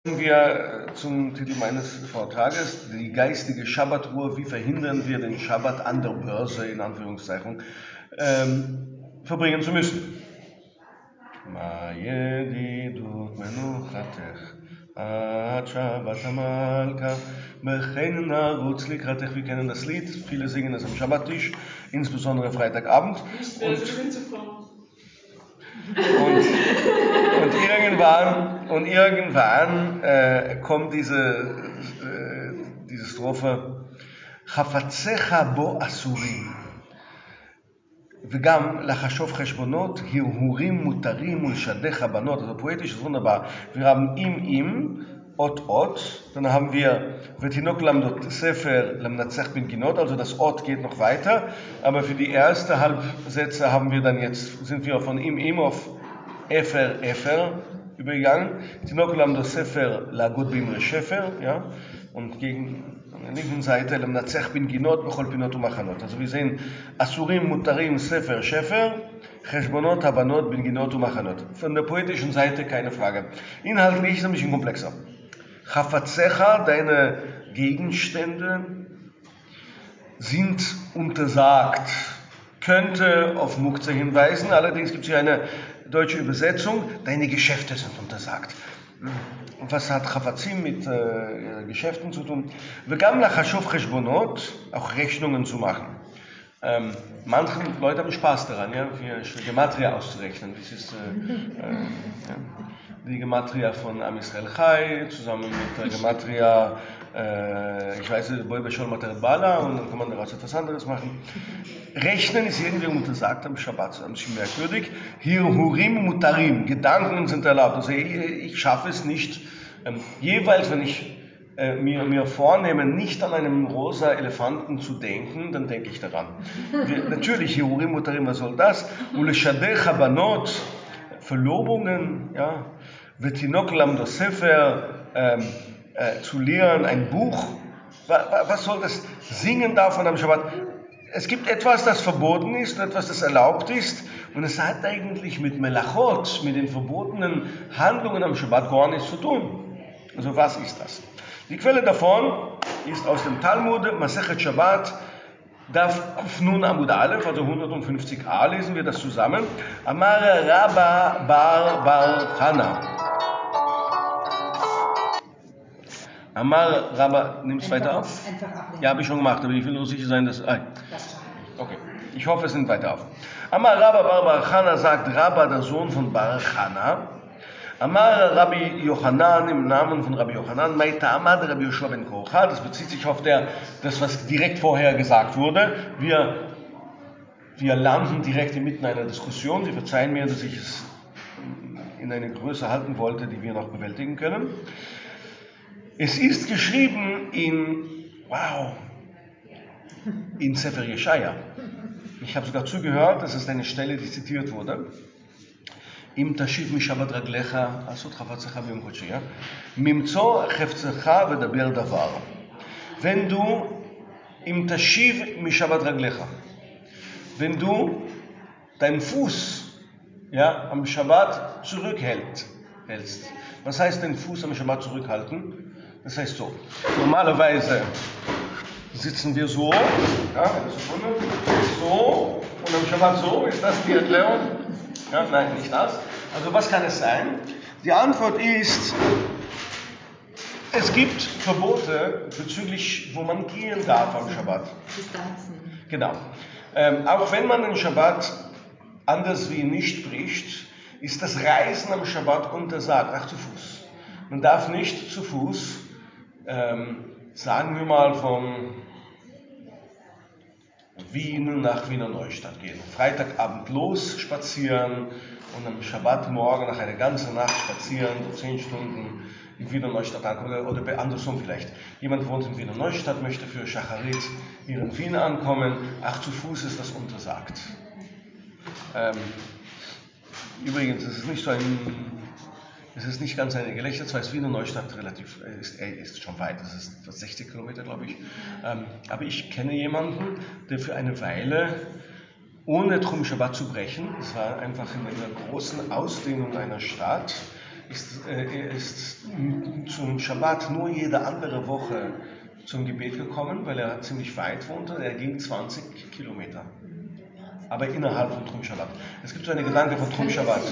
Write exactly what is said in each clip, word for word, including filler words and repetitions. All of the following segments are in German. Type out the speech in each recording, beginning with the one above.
Wir zum Titel meines Vortrages, die geistige Schabbatruhe, wie verhindern wir den Schabbat an der Börse, in Anführungszeichen, ähm, verbringen zu müssen. Wir kennen das Lied, viele singen es am Schabbattisch, insbesondere Freitagabend. Und, und, und irgendwann, und irgendwann äh, kommt diese, äh, diese Strophe חפציך בו אסורים וגם לחשוב חשבונות, הרהורים מותרים ולשדך בנות. Also poetisch ist wunderbar. Wir haben im im Ot Ot, dann haben wir Vetinok Lamdot Sefer Lamnatzach bin Ginot, also das Ot geht noch weiter, aber für die ersten Halbsätze haben wir dann jetzt, sind wir von im im auf Efer Efer übergegangen. Vetinok Lamdot Sefer Lagot Bimre Shefer, ja, und gegen an der linken Seite Lamnatzach bin Ginot bechol Pinot umachanot. Also wir sehen Asurim Mutarim Sefer Shefer, Cheshbonot Habanot bin Ginot umachanot. Von der poetischen Seite keine Frage. Inhaltlich ist es ein bisschen komplexer. Chafatzecha, deine Gegenstände sind untersagt. Könnte auf Mukze hinweisen, allerdings gibt es hier eine deutsche Übersetzung, deine Geschäfte sind untersagt. Und was hat Chafatzim mit äh, Geschäften zu tun? Vegam lachashov cheshbonot, auch Rechnungen zu machen. Ähm, manche Leute haben Spaß daran, ja, für Gematria auszurechnen. Das ist äh, äh, ja, die Gematria von Am Israel Chai zusammen mit der Gematria, äh, ich weiß nicht, Boi Beshol Mater Bala, und dann kann man daraus etwas anderes machen. Rechnen ist irgendwie untersagt am Shabbat, ein bisschen merkwürdig. Hier Hurim Mutarim, Gedanken sind erlaubt. Also ich, ich schaffe es nicht, ähm, jeweils wenn ich äh, mir, mir vornehme, nicht an einen rosa Elefanten zu denken, dann denke ich daran. Wir, natürlich, hier Hurim Mutarim, was soll das? Uleshadech Habanot, Verlobungen, ja, Vetinok Lamdo Sefer, ähm, äh, zu lehren, ein Buch. Was, was soll das? Singen davon am Shabbat? Es gibt etwas, das verboten ist, etwas, das erlaubt ist, und es hat eigentlich mit Melachot, mit den verbotenen Handlungen am Shabbat gar nichts zu tun. Also was ist das? Die Quelle davon ist aus dem Talmud, Masechet Shabbat, Daf Kufnun Amud Aleph, also hundertfünfzig a, lesen wir das zusammen. Amar Rabba Bar Bar Chana. Amar Rabba, nimm's weiter auf? Ja, habe ich schon gemacht, aber ich will nur sicher sein, dass... Ah, okay, ich hoffe, es nimmt weiter auf. Amar Rabba Bar Bar Chana, sagt Rabba, der Sohn von Bar Chana. Amar Rabbi Yochanan, im Namen von Rabbi Yochanan, Maita Amad Rabbi Yoshua ben Korcha, das bezieht sich auf der, das, was direkt vorher gesagt wurde. Wir, wir landen direkt inmitten einer Diskussion. Sie verzeihen mir, dass ich es in eine Größe halten wollte, die wir noch bewältigen können. Es ist geschrieben in, wow, in Sefer Yeshaya. Ich habe sogar zugehört, das ist eine Stelle, die zitiert wurde. Im Tashiv mishabat raglecha, asut chafatzecha b'yom kodshi, ja? Mimtzo chefzecha v'daber davar. Wenn du im Tashiv mishabat raglecha, wenn du deinen Fuß, ja, am Shabbat zurückhältst, hältst. Was heißt den Fuß am Shabbat zurückhalten? Das heißt so, normalerweise sitzen wir so, ja, eine Sekunde, so, und am Shabbat so, ist das die Erklärung? Ja, nein, nicht das. Also was kann es sein? Die Antwort ist, es gibt Verbote bezüglich, wo man gehen darf am Shabbat. Distanzen. Genau. Ähm, auch wenn man den Shabbat anders wie nicht bricht, ist das Reisen am Shabbat untersagt, auch zu Fuß. Man darf nicht zu Fuß, ähm, sagen wir mal, von Wien nach Wiener Neustadt gehen. Freitagabend los spazieren und am Schabbatmorgen nach einer ganzen Nacht spazieren, zehn Stunden in Wiener Neustadt ankommen. Oder, oder andersrum vielleicht. Jemand wohnt in Wiener Neustadt, möchte für Shacharit hier in Wien ankommen. Ach, zu Fuß ist das untersagt. Ähm, übrigens, es ist nicht so ein... Es ist nicht ganz eine Gelächter, zwar ist Wiener Neustadt relativ, ist, ist schon weit, das ist fast sechzig Kilometer, glaube ich. Ähm, aber ich kenne jemanden, der für eine Weile, ohne Trum Shabbat zu brechen, es war einfach in einer großen Ausdehnung einer Stadt, ist, äh, ist zum Schabbat nur jede andere Woche zum Gebet gekommen, weil er ziemlich weit wohnte. Er ging zwanzig Kilometer. Aber innerhalb von Trum Shabbat. Es gibt so eine Gedanke von Trum Shabbat.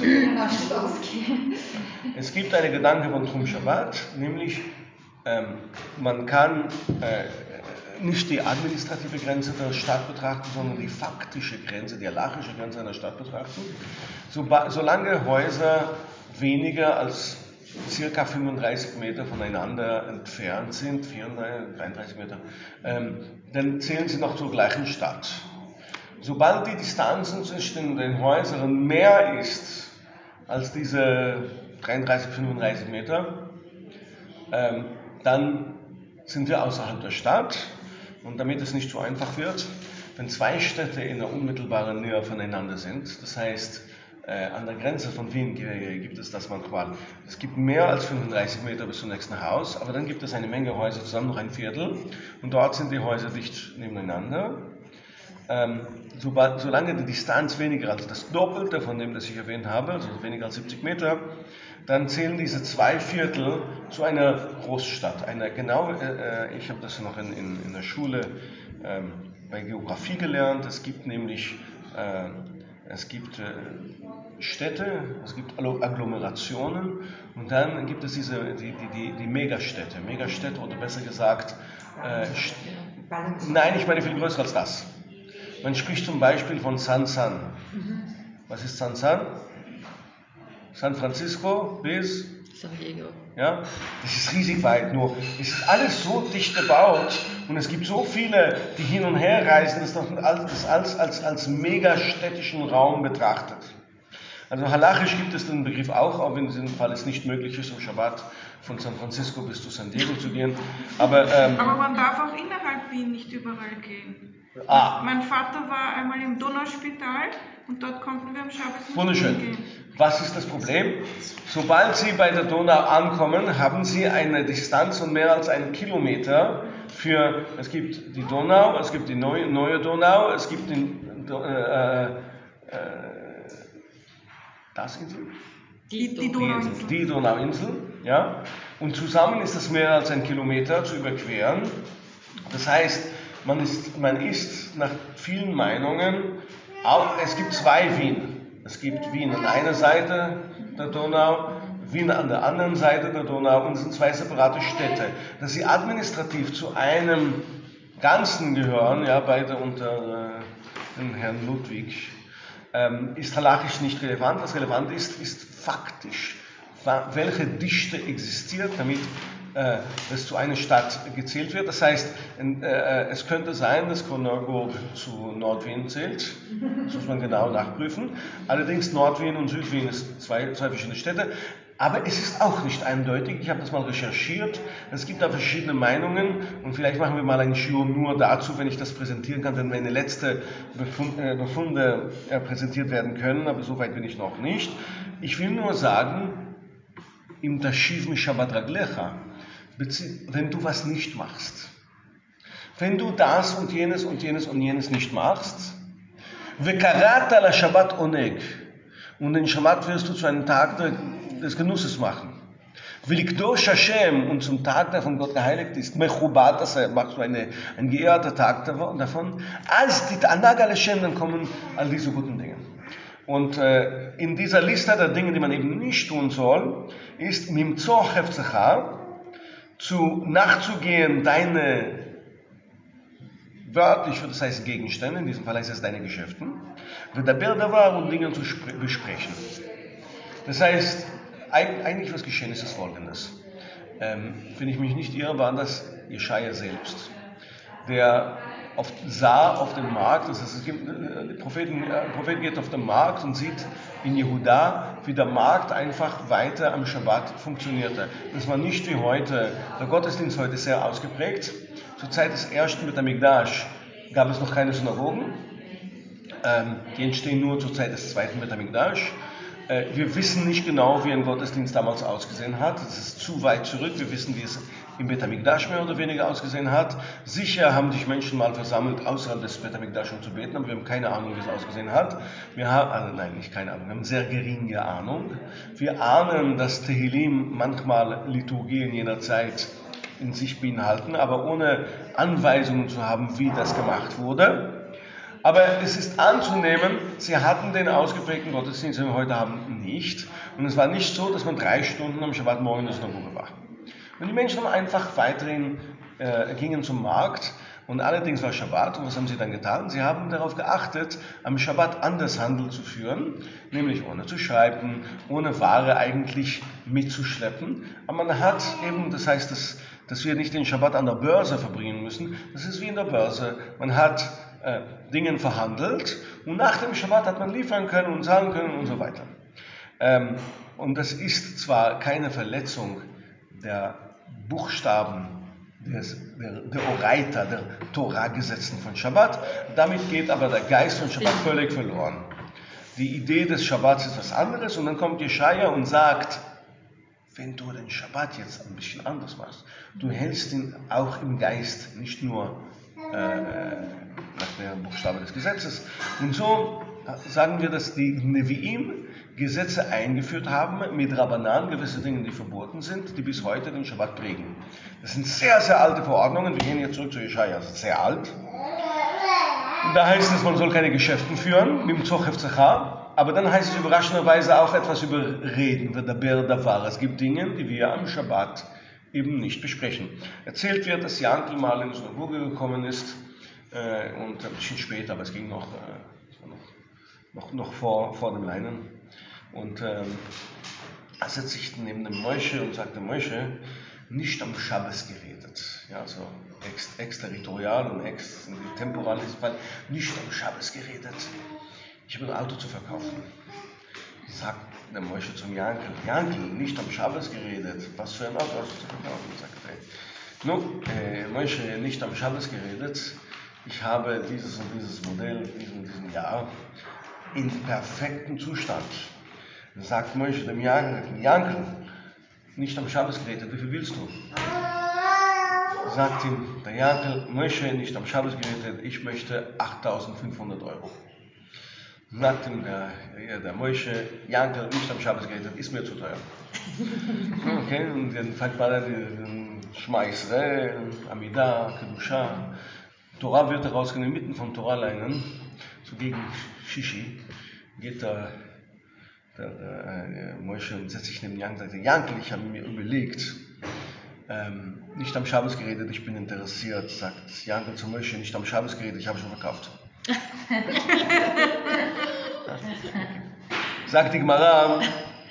Es gibt eine Gedanke von Trum Shabbat, nämlich ähm, man kann äh, nicht die administrative Grenze der Stadt betrachten, sondern die faktische Grenze, die halachische Grenze einer Stadt betrachten. So, solange Häuser weniger als circa fünfunddreißig Meter voneinander entfernt sind, vierunddreißig, dreiunddreißig Meter, ähm, dann zählen sie noch zur gleichen Stadt. Sobald die Distanzen zwischen den Häusern mehr ist als diese dreiunddreißig, fünfunddreißig Meter, ähm, dann sind wir außerhalb der Stadt. Und damit es nicht so einfach wird, wenn zwei Städte in der unmittelbaren Nähe voneinander sind, das heißt, äh, an der Grenze von Wien gibt es das manchmal. Es gibt mehr als fünfunddreißig Meter bis zum nächsten Haus, aber dann gibt es eine Menge Häuser zusammen, noch ein Viertel, und dort sind die Häuser dicht nebeneinander. Ähm, sobald, solange die Distanz weniger als das Doppelte von dem, das ich erwähnt habe, also weniger als siebzig Meter, dann zählen diese zwei Viertel zu einer Großstadt. Eine, genau, äh, ich habe das noch in, in, in der Schule ähm, bei Geografie gelernt. Es gibt nämlich äh, es gibt äh, Städte, es gibt Agglomerationen und dann gibt es diese, die, die, die, die Megastädte. Megastädte oder besser gesagt, äh, nein, ich meine viel größer als das. Man spricht zum Beispiel von San San. Was ist San San? San Francisco bis San Diego. Ja, das ist riesig weit, nur es ist alles so dicht gebaut und es gibt so viele, die hin und her reisen, dass man das als, als, als megastädtischen Raum betrachtet. Also halachisch gibt es den Begriff auch, auch wenn es in diesem Fall es nicht möglich ist, am Schabbat von San Francisco bis zu San Diego zu gehen. Aber, ähm, Aber man darf auch innerhalb Wien nicht überall gehen. Ah. Mein Vater war einmal im Donauspital und dort konnten wir am Schabbat nicht Wunderschön. hingehen. Was ist das Problem? Sobald Sie bei der Donau ankommen, haben Sie eine Distanz von mehr als einem Kilometer für, es gibt die Donau, es gibt die neue, neue Donau, es gibt den, äh, äh, das Insel? Die, die Donauinsel. Die Donauinsel, ja. Und zusammen ist es mehr als ein Kilometer zu überqueren. Das heißt, man ist, man ist nach vielen Meinungen, auch, es gibt zwei Wien. Es gibt Wien an einer Seite der Donau, Wien an der anderen Seite der Donau und es sind zwei separate Städte. Dass sie administrativ zu einem Ganzen gehören, ja, beide unter äh, dem Herrn Ludwig, ähm, ist halachisch nicht relevant. Was relevant ist, ist faktisch, welche Dichte existiert, damit äh, es zu einer Stadt gezählt wird. Das heißt, äh, es könnte sein, dass Konorgo zu Nordwien zählt. Das muss man genau nachprüfen. Allerdings Nordwien und Südwien ist zwei, zwei verschiedene Städte. Aber es ist auch nicht eindeutig. Ich habe das mal recherchiert. Es gibt da verschiedene Meinungen und vielleicht machen wir mal ein Shiur nur dazu, wenn ich das präsentieren kann, wenn meine letzte Befund, äh, Befunde äh, präsentiert werden können, aber so weit bin ich noch nicht. Ich will nur sagen, im Tashiv Mishabat Raglecha, wenn du was nicht machst, wenn du das und jenes und jenes und jenes nicht machst, Vekarata la Shabbat oneg, und den Shabbat wirst du zu einem Tag des Genusses machen. Vilikdosh Hashem, und zum Tag, der von Gott geheiligt ist, Mechubat, das machst du eine, ein geehrter Tag davon, als die Anag al Hashem, dann kommen all diese guten Dinge. Und äh, in dieser Liste der Dinge, die man eben nicht tun soll, ist Mimzo Hefzecha, zu nachzugehen, deine, wörtlich würde es heißen Gegenstände, in diesem Fall heißt es deine Geschäften, Vedaber Davar, und Dinge zu besprechen. Das heißt, eigentlich was geschehen ist, ist Folgendes. Ähm, wenn ich mich nicht irre, war das Jeschaya selbst, der auf, sah auf dem Markt, das heißt, es gibt, der Propheten, der Prophet geht auf den Markt und sieht in Jehuda, wie der Markt einfach weiter am Schabbat funktionierte. Das war nicht wie heute, der Gottesdienst heute ist sehr ausgeprägt. Zur Zeit des ersten Beit HaMikdash gab es noch keine Synagogen. Ähm, die entstehen nur zur Zeit des zweiten Beit HaMikdash. Wir wissen nicht genau, wie ein Gottesdienst damals ausgesehen hat. Es ist zu weit zurück. Wir wissen, wie es im Bet HaMikdash mehr oder weniger ausgesehen hat. Sicher haben sich Menschen mal versammelt, außerhalb des Bet HaMikdash, um zu beten, aber wir haben keine Ahnung, wie es ausgesehen hat. Wir haben, also nein, nicht keine Ahnung, wir haben sehr geringe Ahnung. Wir ahnen, dass Tehillim manchmal Liturgien jener Zeit in sich beinhalten, aber ohne Anweisungen zu haben, wie das gemacht wurde. Aber es ist anzunehmen, sie hatten den ausgeprägten Gottesdienst, den wir heute haben, nicht. Und es war nicht so, dass man drei Stunden am Schabbatmorgen in der Synagoge war. Und die Menschen haben einfach weiterhin, äh, gingen zum Markt. Und allerdings war Schabbat. Und was haben sie dann getan? Sie haben darauf geachtet, am Schabbat anders Handel zu führen, nämlich ohne zu schreiben, ohne Ware eigentlich mitzuschleppen. Aber man hat eben, das heißt, dass, dass wir nicht den Schabbat an der Börse verbringen müssen. Das ist wie in der Börse. Man hat Äh, Dingen verhandelt und nach dem Schabbat hat man liefern können und zahlen können und so weiter. Ähm, und das ist zwar keine Verletzung der Buchstaben des, der, der Oraita, der Torah-Gesetzen von Schabbat, damit geht aber der Geist von Schabbat völlig verloren. Die Idee des Schabbats ist was anderes und dann kommt Jeschaya und sagt, wenn du den Schabbat jetzt ein bisschen anders machst, du hältst ihn auch im Geist, nicht nur äh, nach der Buchstabe des Gesetzes. Und so sagen wir, dass die Neviim Gesetze eingeführt haben mit Rabbanan, gewisse Dinge, die verboten sind, die bis heute den Schabbat prägen. Das sind sehr, sehr alte Verordnungen. Wir gehen jetzt zurück zu Jeschaya, das ist sehr alt. Da heißt es, man soll keine Geschäfte führen, mit dem Zochef Zachar. Aber dann heißt es überraschenderweise auch etwas über Reden, V'daber davar. Es gibt Dinge, die wir am Schabbat eben nicht besprechen. Erzählt wird, dass Jankel mal in die Synagoge gekommen ist, äh, und ein bisschen später, aber es ging noch, äh, noch, noch, noch vor, vor dem Leinen. Und ähm, er setzt sich neben dem Moshe und sagte, Moshe, nicht am Schabbes geredet. Ja, also ex, exterritorial und ex, temporal in diesem Fall, nicht am Schabbes geredet. Ich habe ein Auto zu verkaufen. Sagt der Moshe zum Jankel, Jankel, nicht am Schabbes geredet. Was für ein Auto hast du zu verkaufen? Sagt er. Nun, äh, Moshe, nicht am Schabbes geredet. Ich habe dieses und dieses Modell in diesem, diesem Jahr in perfektem Zustand. Sagt Moshe dem Jankel, Jankel, nicht am Schabbes geredet, wie viel willst du? Sagt ihm der Jankel, Moshe, nicht am Schabbes geredet, ich möchte achttausendfünfhundert Euro. Sagt ihm der, der Moshe, Jankel, nicht am Schabbes geredet, ist mir zu teuer. Okay, und dann fängt man an, den Shema Israel, Amidah, Kedusha. Torah wird herausgenommen, mitten vom Torah-Leinen, so gegen Shishi, geht der, der, der Moshe und setzt sich neben Jankel und sagt, Jankel, ich habe mir überlegt, ähm, nicht am Schabbos geredet, ich bin interessiert, sagt Jankel zu Moshe, nicht am Schabbos geredet, ich habe schon verkauft. Sagt die Gemara,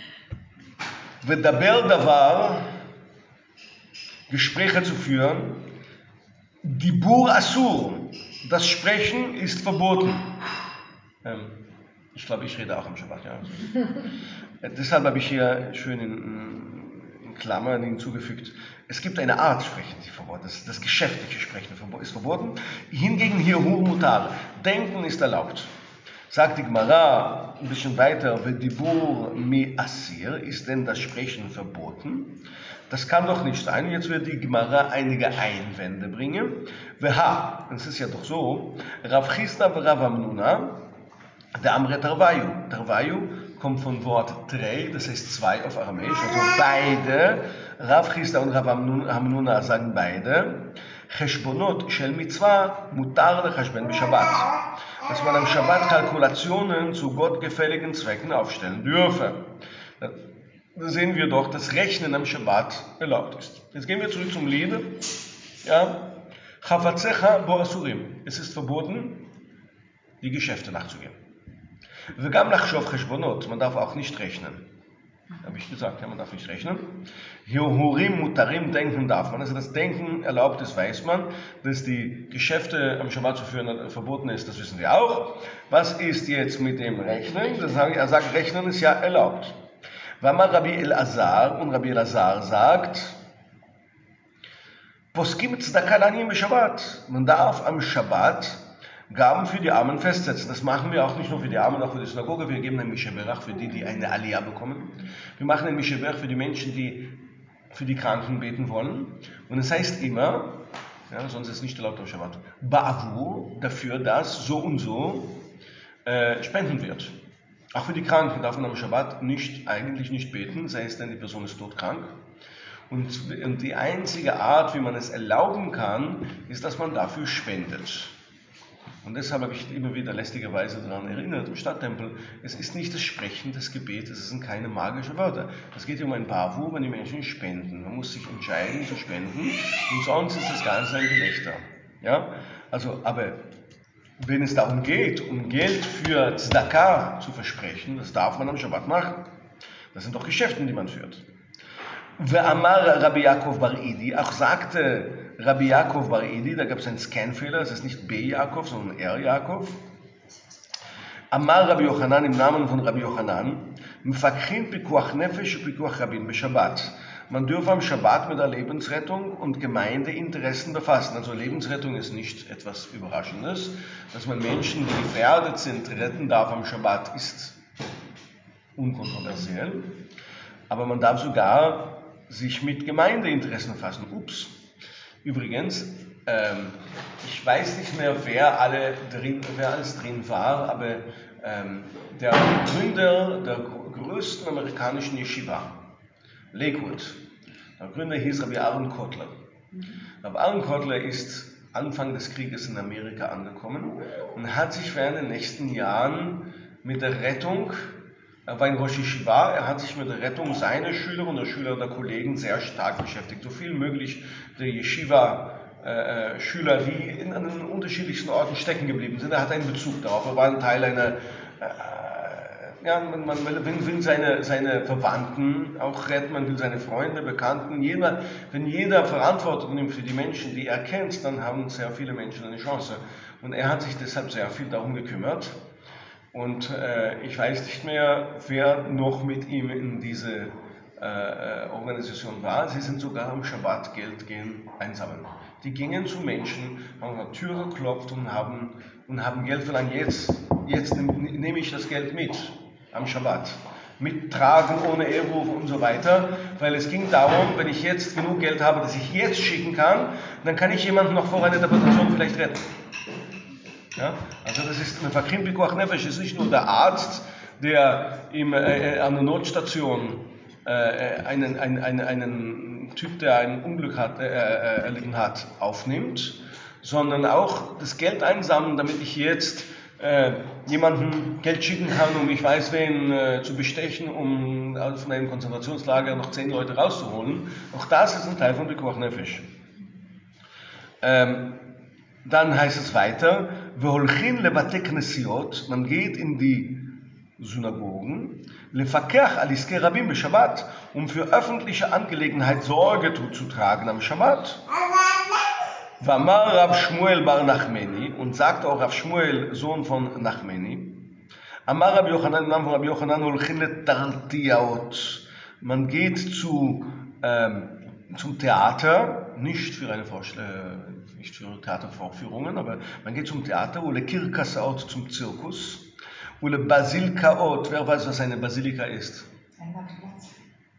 V'daber davar, Gespräche zu führen, Dibur Asur, das Sprechen ist verboten. Ähm, ich glaube, ich rede auch am Schabbat, ja. äh, deshalb habe ich hier schön in, in Klammern hinzugefügt, es gibt eine Art Sprechen, die verboten ist. Das geschäftliche Sprechen ist verboten. Hingegen hier Hur Mutar, Denken ist erlaubt. Sagt die Gemara ein bisschen weiter, Dibur mi Asir, ist denn das Sprechen verboten? Das kann doch nicht sein. Jetzt wird die Gemara einige Einwände bringen. Veha, es ist ja doch so, Rav Chisda und Rav Hamnuna, der Amre Tarvayu. Tarvayu kommt vom Wort Trei, das heißt zwei auf Aramäisch, also beide. Rav Chisda und Rav Hamnuna sagen beide, Cheshbonot shel Mitzvah mutar lechashben b'Shabbat. Dass man am Shabbat Kalkulationen zu gottgefälligen Zwecken aufstellen dürfe. Da sehen wir doch, dass Rechnen am Shabbat erlaubt ist. Jetzt gehen wir zurück zum Lied. Ja, Chavatzecha bo asurim. Es ist verboten, die Geschäfte nachzugehen. V'gam lachshov cheshbonot. Man darf auch nicht rechnen. Habe ich gesagt, ja, man darf nicht rechnen. Hurim mutarim, denken darf man. Also das Denken erlaubt ist, weiß man. Dass die Geschäfte am Shabbat zu führen verboten ist, das wissen wir auch. Was ist jetzt mit dem Rechnen? Das sage ich, er sagt, Rechnen ist ja erlaubt. Vamar Rabbi Elazar, und Rabbi Elazar sagt, Poskim tzedaka la'aniyim b'Shabbat. Man darf am Shabbat Gaben für die Armen festsetzen. Das machen wir auch nicht nur für die Armen, auch für die Synagoge. Wir geben ein Misheberach für die, die eine Aliyah bekommen. Wir machen ein Misheberach für die Menschen, die für die Kranken beten wollen. Und es heißt immer, ja, sonst ist es nicht erlaubt auf Shabbat, Ba'avu, dafür, dass so und so äh, spenden wird. Auch für die Kranken darf man am Shabbat nicht, eigentlich nicht beten, sei es denn die Person ist todkrank. Und, und die einzige Art, wie man es erlauben kann, ist, dass man dafür spendet. Und deshalb habe ich immer wieder lästigerweise daran erinnert, im Stadttempel, es ist nicht das Sprechen des Gebetes, es sind keine magischen Wörter. Es geht um ein Bavu, wenn die Menschen spenden. Man muss sich entscheiden zu spenden und sonst ist das Ganze ein Gelächter. Ja? Also, aber wenn es darum geht, um Geld für Tzedakah zu versprechen, das darf man am Shabbat machen. Das sind doch Geschäfte, die man führt. Ve'amar Rabbi Yaakov bar Idi, auch sagte Rabbi Yaakov bar Idi, da gab es einen Scanfehler, es ist nicht B. Yaakov, sondern R. Yaakov. Amar Rabbi Yochanan im Namen von Rabbi Yochanan, Mfakhin Pikuach Nefesh und Pikuach Rabin beShabbat. Man dürfe am Shabbat mit der Lebensrettung und Gemeindeinteressen befassen. Also Lebensrettung ist nicht etwas Überraschendes. Dass man Menschen, die gefährdet sind, retten darf am Shabbat, ist unkontroversiell. Aber man darf sogar sich mit Gemeindeinteressen befassen. Ups. Übrigens, ähm, ich weiß nicht mehr, wer, alle drin, wer alles drin war, aber ähm, der Gründer der größten amerikanischen Yeshiva, Lakewood, der Gründer hieß Rabbi Aaron Kotler. Rabbi Aaron Kotler ist Anfang des Krieges in Amerika angekommen und hat sich während den nächsten Jahren mit der Rettung, er war in Rosh Yeshiva, er hat sich mit der Rettung seiner Schüler und der Schüler der Kollegen sehr stark beschäftigt. So viel möglich der Yeshiva-Schüler, die in, an den unterschiedlichsten Orten stecken geblieben sind. Er hat einen Bezug darauf. Er war ein Teil einer, äh, ja, man, man will, will seine, seine Verwandten auch retten, man will seine Freunde, Bekannten. Jeder, wenn jeder Verantwortung nimmt für die Menschen, die er kennt, dann haben sehr viele Menschen eine Chance. Und er hat sich deshalb sehr viel darum gekümmert. Und äh, ich weiß nicht mehr, wer noch mit ihm in diese äh, Organisation war. Sie sind sogar am Shabbat Geld gehen einsammeln. Die gingen zu Menschen, haben an die Tür geklopft und haben, und haben Geld verlangt. Jetzt, jetzt nehme nehm ich das Geld mit am Shabbat. Mittragen ohne Ehrruf und so weiter. Weil es ging darum, wenn ich jetzt genug Geld habe, das ich jetzt schicken kann, dann kann ich jemanden noch vor einer Interpretation vielleicht retten. Ja? Also das ist eine Fakrim Pikuach Nefesh, ist nicht nur der Arzt, der im, äh, an der Notstation äh, einen, einen, einen, einen Typ, der ein Unglück hat, äh, erlitten hat, aufnimmt, sondern auch das Geld einsammeln, damit ich jetzt äh, jemandem Geld schicken kann, um ich weiß wen äh, zu bestechen, um von einem Konzentrationslager noch zehn Leute rauszuholen. Auch das ist ein Teil von Pikuach Nefesh. Ähm, Dann heißt es weiter, Veholchin lebate knesiot, man geht in die Synagogen, lefakech al iske rabim beShabbat, um für öffentliche Angelegenheit Sorge zu tragen am Shabbat. Vamar Rav Shmuel bar Nachmeni, und sagte auch Rav Shmuel, Sohn von Nachmeni, Amar Rabbi Yochanan, im Namen von Rabbi Yochanan, holchin letartiaot, man geht zu ähm, zum Theater, nicht für, eine Vorst- äh, nicht für Theatervorführungen, aber man geht zum Theater, oder Kirkasaot zum Zirkus, oder Basilkaot, wer weiß, was eine Basilika ist? Ein Marktplatz.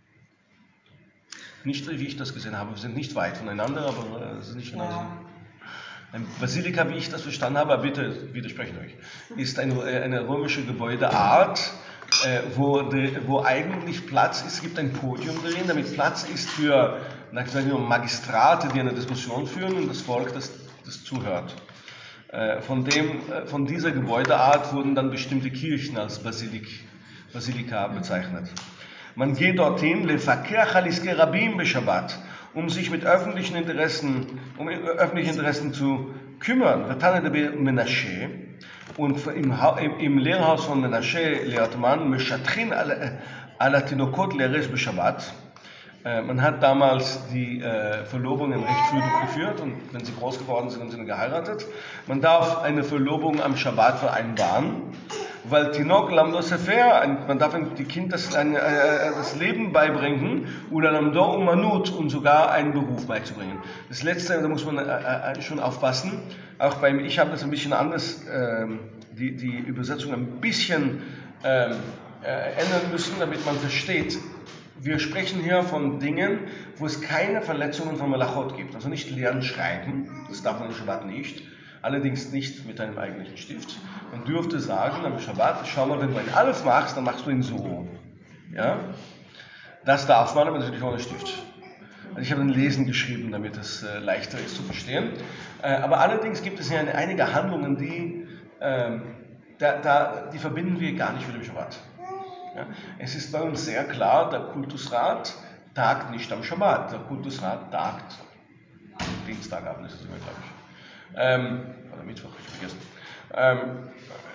Nicht, wie ich das gesehen habe, wir sind nicht weit voneinander, aber äh, es ist nicht genauso. Ja. Ein Basilika, wie ich das verstanden habe, bitte widersprecht euch, ist eine, eine römische Gebäudeart, äh, wo, de, wo eigentlich Platz ist, es gibt ein Podium drin, damit Platz ist für Magistrate, die eine Diskussion führen und das Volk, das, das zuhört. Äh, von, dem, äh, von dieser Gebäudeart wurden dann bestimmte Kirchen als Basilik, Basilika bezeichnet. Man geht dorthin, lefakech al iske rabim beShabbat, um sich mit öffentlichen Interessen, um öffentliche Interessen zu kümmern. Menashe, und im, im Lehrhaus von Menashe lehrt man, Meshatchin ala Tinokot leresh beShabbat. Man hat damals die äh, Verlobungen recht früh durchgeführt und wenn sie groß geworden sind, haben sie geheiratet. Man darf eine Verlobung am Shabbat vereinbaren. weil Tinok Lamdo Sefer, man darf die Kind das, ein, äh, das Leben beibringen, oder Lamdo Umanut, und sogar einen Beruf beizubringen. Das letzte, da muss man äh, schon aufpassen. Auch beim, ich habe das ein bisschen anders, äh, die, die Übersetzung ein bisschen äh, äh, ändern müssen, damit man versteht. Wir sprechen hier von Dingen, wo es keine Verletzungen von Malachot gibt. Also nicht Lernen, Schreiben, das darf man im Schabbat nicht. Allerdings nicht mit einem eigentlichen Stift. Man dürfte sagen am Schabbat, schau mal, wenn du ein Alef machst, dann machst du ihn so. Ja? Das darf man, aber natürlich ohne Stift. Also ich habe ein Lesen geschrieben, damit es äh, leichter ist zu verstehen. Äh, aber allerdings gibt es ja eine, einige Handlungen, die, äh, da, da, die verbinden wir gar nicht mit dem Schabbat. Ja? Es ist bei uns sehr klar, der Kultusrat tagt nicht am Schabbat. Der Kultusrat tagt am Dienstagabend, ist es immer, glaube ich. Ähm, oder Mittwoch, ich vergessen. Ähm,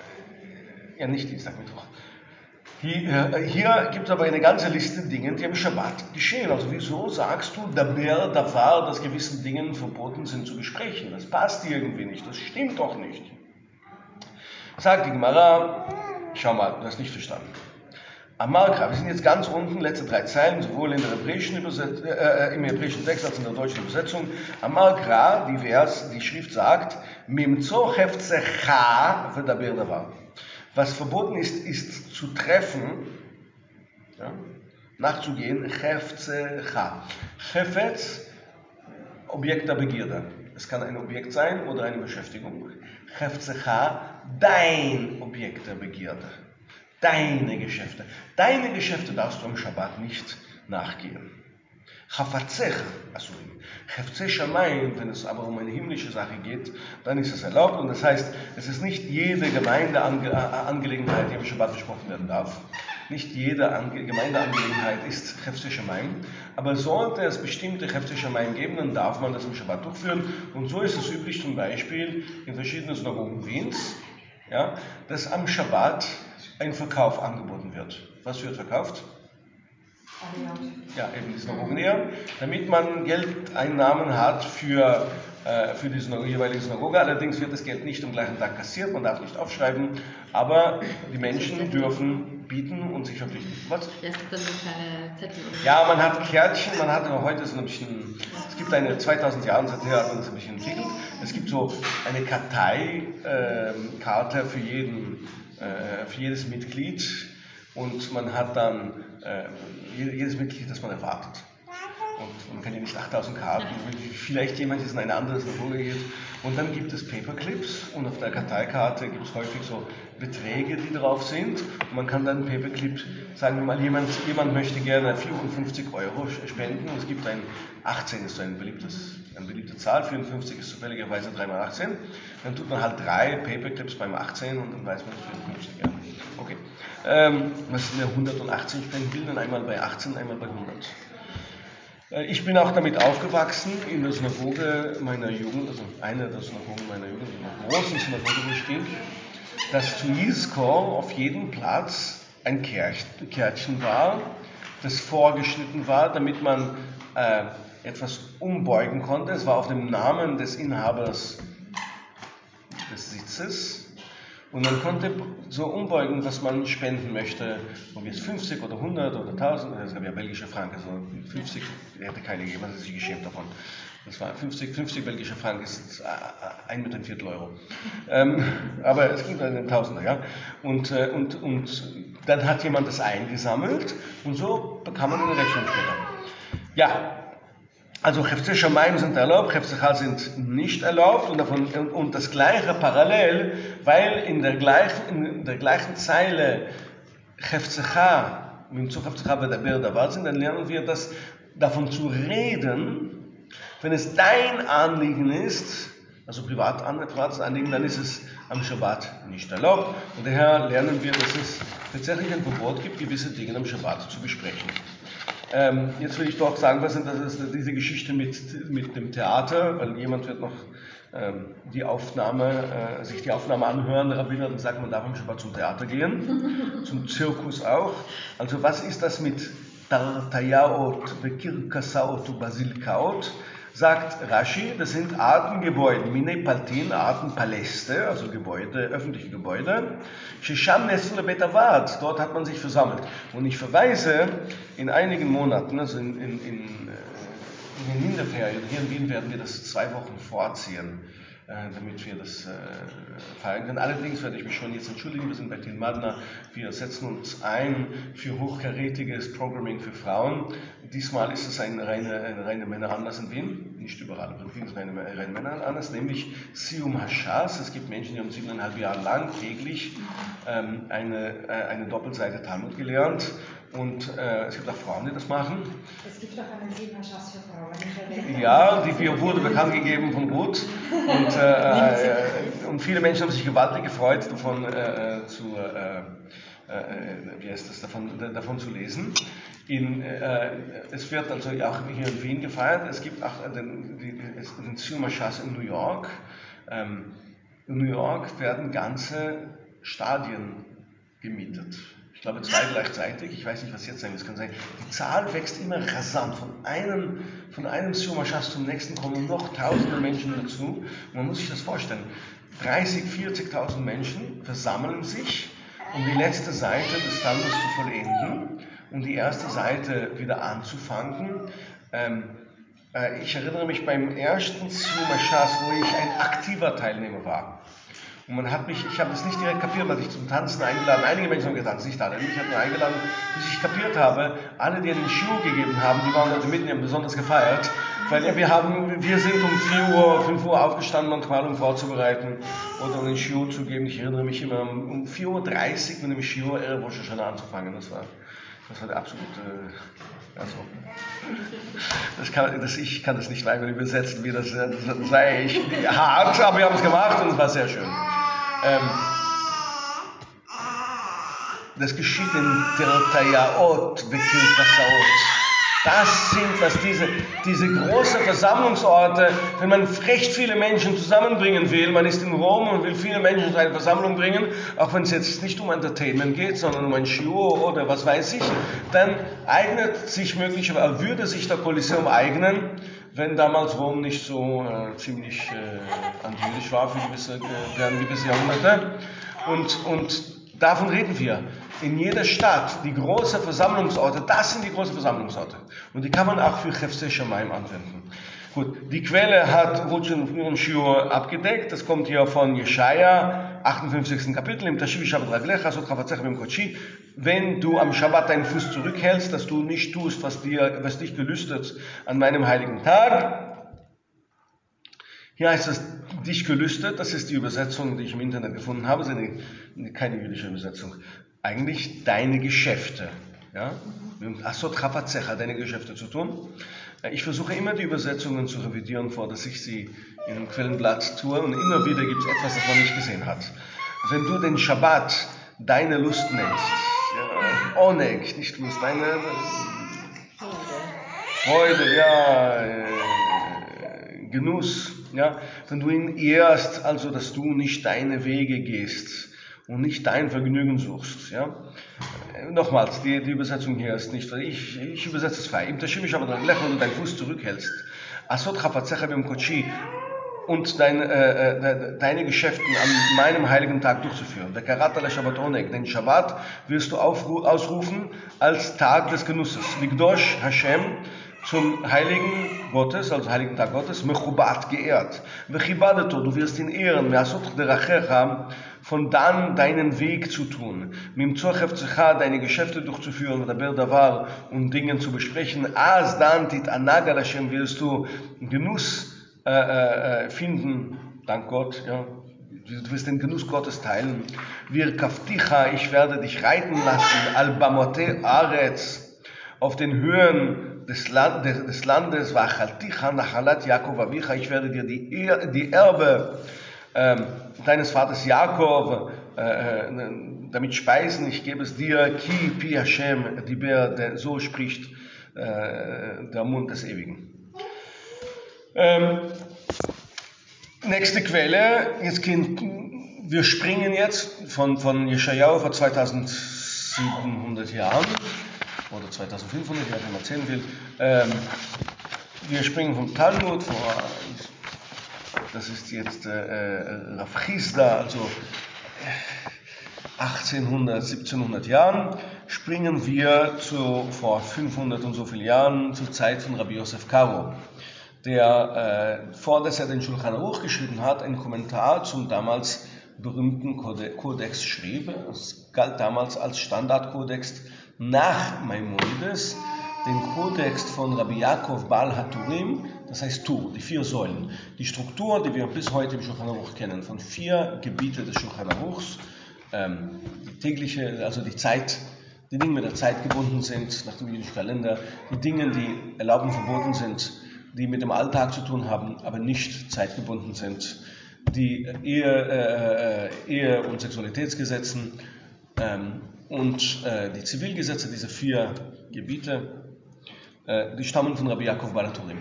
ja, nicht Dienstag, Mittwoch. Hier, hier gibt es aber eine ganze Liste Dinge, die am Schabbat geschehen. Also wieso sagst du, Daber, Davar, dass gewisse Dinge verboten sind zu besprechen? Das passt irgendwie nicht, das stimmt doch nicht. Sagt die Gemara, schau mal, du hast nicht verstanden. Amalkra, wir sind jetzt ganz unten, letzte drei Zeilen, sowohl in der hebräischen Überset- äh, im hebräischen Text als in der deutschen Übersetzung. Amalkra, die Vers, die Schrift sagt, Mimzo chefzecha v'daber davar. Was verboten ist, ist zu treffen, ja, nachzugehen, chefzecha. Chefetz, Objekt der Begierde. Es kann ein Objekt sein oder eine Beschäftigung. Chefzecha, dein Objekt der Begierde. Deine Geschäfte. Deine Geschäfte darfst du am Schabbat nicht nachgehen. Chafatzech, also Chefze Shamayim, wenn es aber um eine himmlische Sache geht, dann ist es erlaubt. Und das heißt, es ist nicht jede Gemeindeangelegenheit, die am Schabbat besprochen werden darf. Nicht jede Ange- Gemeindeangelegenheit ist Chefze Shamayim. Aber sollte es bestimmte Chefze Shamayim geben, dann darf man das am Schabbat durchführen. Und so ist es üblich zum Beispiel in verschiedenen Synagogen Wiens, ja, dass am Schabbat ein Verkauf angeboten wird. Was wird verkauft? Ja, eben die Synagogen eher, damit man Geldeinnahmen hat für, äh, für die Synagoge, jeweilige Synagoge. Allerdings wird das Geld nicht am gleichen Tag kassiert, man darf nicht aufschreiben, aber die Menschen dürfen bieten und sich verpflichten. Was? Ja, es gibt dann so kleine Zettel. Ja, man hat Kärtchen, man hat heute so ein bisschen, es gibt eine zweitausend Jahre seither hat man das ein bisschen entwickelt. Es gibt so eine Karteikarte äh, für jeden, äh, für jedes Mitglied. Und man hat dann äh, jedes Mitglied, das man erwartet. Und man kann ja nicht achttausend Karten, vielleicht jemand, der in eine andere Synagoge geht. Und dann gibt es Paperclips und auf der Karteikarte gibt es häufig so Beträge, die drauf sind. Und man kann dann Paperclip, sagen wir mal, jemand, jemand möchte gerne vierundfünfzig Euro spenden. Und es gibt ein achtzehn, ist so ein beliebtes, eine beliebte Zahl, vierundfünfzig ist zufälligerweise drei mal achtzehn. Dann tut man halt drei Paperclips beim achtzehn und dann weiß man vierundfünfzig. Ja. Okay. Ähm, was sind ja hundertachtzehn Spendenbildern, einmal bei achtzehn, einmal bei hundert. Äh, ich bin auch damit aufgewachsen in der Synagoge meiner Jugend, also einer der Synagogen meiner Jugend, in einer großen Synagoge, wo ich ging, dass zu Yizkor auf jedem Platz ein Kärtchen war, das vorgeschnitten war, damit man äh, etwas umbeugen konnte. Es war auf dem Namen des Inhabers des Sitzes. Und man konnte so umbeugen, was man spenden möchte, ob jetzt fünfzig oder hundert oder tausend, es gab ja belgische Franken, also fünfzig, der hätte keine gegeben, man hat sich geschämt davon. Das war fünfzig, fünfzig belgische Franken, ist ein mit ein Viertel Euro. Ähm, aber es ging dann in Tausender, ja. Und, äh, und, und dann hat jemand das eingesammelt und so bekam man eine Rechnung später. Ja. Also Chefze Shamayim sind erlaubt, Chefzecha sind nicht erlaubt und, davon, und das gleiche parallel, weil in der gleichen, in der gleichen Zeile Chefzecha, Mimzo Chefzecha v'daber davar sind, dann lernen wir, dass davon zu reden, wenn es dein Anliegen ist, also privat an, privates Anliegen, dann ist es am Schabbat nicht erlaubt. Und daher lernen wir, dass es tatsächlich ein Verbot gibt, gewisse Dinge am Schabbat zu besprechen. Ähm, jetzt will ich doch sagen, was sind das ist diese Geschichte mit, mit dem Theater, weil jemand wird noch ähm, die Aufnahme, äh, sich die Aufnahme anhören, der Rabbiner und sagt, man darf am Schabbat zum Theater gehen, zum Zirkus auch. Also was ist das mit Tartayaot, Bekirkasaot und Basilkaot? sagt Rashi, das sind Artengebäude, Minei Paltin, Artenpaläste, also Gebäude, öffentliche Gebäude. Shesham Nesle Bet Avad, dort hat man sich versammelt. Und ich verweise in einigen Monaten, also in, in, in, in den Winterferien, hier in Wien werden wir das zwei Wochen vorziehen, damit wir das äh, feiern können. Allerdings werde ich mich schon jetzt entschuldigen, wir sind bei Til Madna, wir setzen uns ein für hochkarätiges Programming für Frauen. Diesmal ist es ein reine, ein reine Männeranlass in Wien, nicht überall, aber in Wien ist es ein reine Männeranlass, nämlich Siyum Hashas. Es gibt Menschen, die haben siebeneinhalb Jahre lang täglich ähm, eine, äh, eine Doppelseite Talmud gelernt. Und äh, es gibt auch Frauen, die das machen. Es gibt auch eine Siyum Hashas für Frauen. Ja, die wurde bekannt gegeben von Ruth. Und, äh, und viele Menschen haben sich gewaltig gefreut, davon äh, zu, äh, äh, wie heißt das, davon, davon zu lesen. In, äh, es wird also auch hier in Wien gefeiert. Es gibt auch den, den Siyum Hashas in New York. Ähm, in New York werden ganze Stadien gemietet. Ich glaube zwei gleichzeitig, ich weiß nicht, was jetzt sein wird, es kann sein. Die Zahl wächst immer rasant. Von einem, von einem Siyum Hashas zum nächsten kommen noch tausende Menschen dazu. Und man muss sich das vorstellen. dreißig, vierzigtausend Menschen versammeln sich, um die letzte Seite des Talmuds zu vollenden und die erste Seite wieder anzufangen. Ähm, äh, ich erinnere mich beim ersten Siyum Hashas, wo ich ein aktiver Teilnehmer war. Und man hat mich, ich habe das nicht direkt kapiert, man hat mich zum Tanzen eingeladen. Einige Menschen haben getanzt, nicht alle. Ich habe nur eingeladen, bis ich kapiert habe, alle, die einen Shiur gegeben haben, die waren heute mitten, die haben besonders gefeiert. Weil wir haben, wir sind um vier Uhr, fünf Uhr aufgestanden, manchmal um vorzubereiten oder um den Shiur zu geben. Ich erinnere mich immer, um vier Uhr dreißig mit dem Shiur Erev Rosh Hashanah anzufangen. Das war, das war der absolute, also, das kann, das, ich kann das nicht einmal übersetzen, wie das, das sei ich hart, aber wir haben es gemacht und es war sehr schön. Ähm, das geschieht in Tirtayaot, Bekirtasaot. Das sind was diese, diese großen Versammlungsorte, wenn man recht viele Menschen zusammenbringen will, man ist in Rom und will viele Menschen zu einer Versammlung bringen, auch wenn es jetzt nicht um Entertainment geht, sondern um ein Shiur oder was weiß ich, dann eignet sich möglicherweise, würde sich der Kolosseum eignen, wenn damals Rom nicht so äh, ziemlich äh, antijüdisch war für gewisse, äh, gewisse Jahrhunderte. Und, und davon reden wir. In jeder Stadt, die großen Versammlungsorte, das sind die großen Versammlungsorte. Und die kann man auch für Chefzei Shamayim anwenden. Gut, die Quelle hat Ruth und Shiur abgedeckt. Das kommt hier von Jeschaya, achtundfünfzigsten Kapitel, im Tashiv Shabbat Raglecha, Sot Chavatzecha Bim Kodeshi. Wenn du am Shabbat deinen Fuß zurückhältst, dass du nicht tust, was, dir, was dich gelüstet an meinem heiligen Tag. Hier heißt es, dich gelüstet, das ist die Übersetzung, die ich im Internet gefunden habe, das ist eine, keine jüdische Übersetzung. Eigentlich deine Geschäfte. Ja? Asot Chavatzecha, deine Geschäfte zu tun. Ich versuche immer die Übersetzungen zu revidieren, vor dass ich sie in einem Quellenblatt tue und immer wieder gibt es etwas, das man nicht gesehen hat. Wenn du den Shabbat deine Lust nennst, ja, Oneg, nicht Lust, deine Freude, ja, äh, Genuss, ja, wenn du ihn ehrst, also dass du nicht deine Wege gehst und nicht dein Vergnügen suchst, ja. Nochmals, die, die Übersetzung hier ist nicht, ich, ich übersetze es frei. Im Tashiv Shabbat Raglecha, wenn du deinen Fuß zurückhältst, Asot Chavatzecha Bim Kodeshi, und dein, äh, de, deine Geschäfte an meinem heiligen Tag durchzuführen. Der Karat al Shabbat Oneg, den Shabbat wirst du aufru- ausrufen als Tag des Genusses. Mikdosh Hashem, zum Heiligen Gottes, also Heiligen Tag Gottes, Mechubat, geehrt. Vechibadeto, du wirst ihn ehren, Measot Derachecha, von dann deinen Weg zu tun. Mimtzor Chefzecha, deine Geschäfte durchzuführen, Daber Davar, und Dingen zu besprechen. As dann tit anag al Hashem, wirst du Genuss äh, äh, finden, dank Gott, ja. Du wirst den Genuss Gottes teilen. Wir kafticha, ich werde dich reiten lassen, al bamote aretz, auf den Höhen des, Land, des, des Landes, vachalticha nachalat Jakob avicha, ich werde dir die, er, die Erbe äh, deines Vaters Jakob äh, damit speisen, ich gebe es dir, ki pi Hashem, diber, so spricht äh, der Mund des Ewigen. Ähm, nächste Quelle, jetzt kind, wir springen jetzt von, von Jeschajahu vor zweitausendsiebenhundert Jahren oder zweitausendfünfhundert, wie man erzählen will, ähm, wir springen vom Talmud, vor, das ist jetzt äh, Rav Chisda, also achtzehnhundert, siebzehnhundert Jahren, springen wir zu vor fünfhundert und so vielen Jahren zur Zeit von Rabbi Yosef Karo, der äh, vor dass er den Shulchan Aruch geschrieben hat, einen Kommentar zum damals berühmten Kodex schrieb. Es galt damals als Standardkodex nach Maimonides, den Kodex von Rabbi Yaakov Baal HaTurim, das heißt Tur, die vier Säulen. Die Struktur, die wir bis heute im Shulchan Aruch kennen, von vier Gebieten des Shulchan Aruchs, ähm, die tägliche, also die Zeit, die Dinge mit der Zeit gebunden sind, nach dem jüdischen Kalender, die Dinge, die erlaubt und verboten sind, die mit dem Alltag zu tun haben, aber nicht zeitgebunden sind, die Ehe, äh, Ehe- und Sexualitätsgesetzen ähm, und äh, die Zivilgesetze, diese vier Gebiete, äh, die stammen von Rabbi Yaakov Baal HaTurim.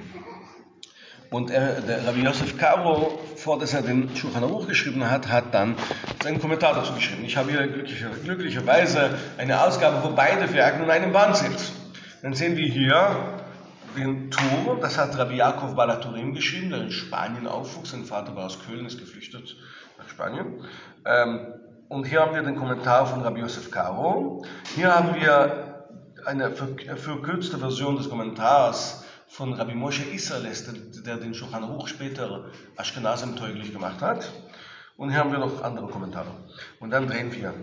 Und er, der Rabbi Yosef Karo, vor dass er den Shulchan Aruch geschrieben hat, hat dann seinen Kommentar dazu geschrieben. Ich habe hier glücklicher, glücklicherweise eine Ausgabe, wo beide Werke in einem Band sind. Dann sehen wir hier den Tur, das hat Rabbi Yaakov Baal HaTurim geschrieben, der in Spanien aufwuchs. Sein Vater war aus Köln, ist geflüchtet nach Spanien. Ähm, und hier haben wir den Kommentar von Rabbi Yosef Karo. Hier haben wir eine verkürzte Version des Kommentars von Rabbi Moshe Isserles, der, der den Shulchan Aruch später Ashkenazim tauglich gemacht hat. Und hier haben wir noch andere Kommentare. Und dann drehen wir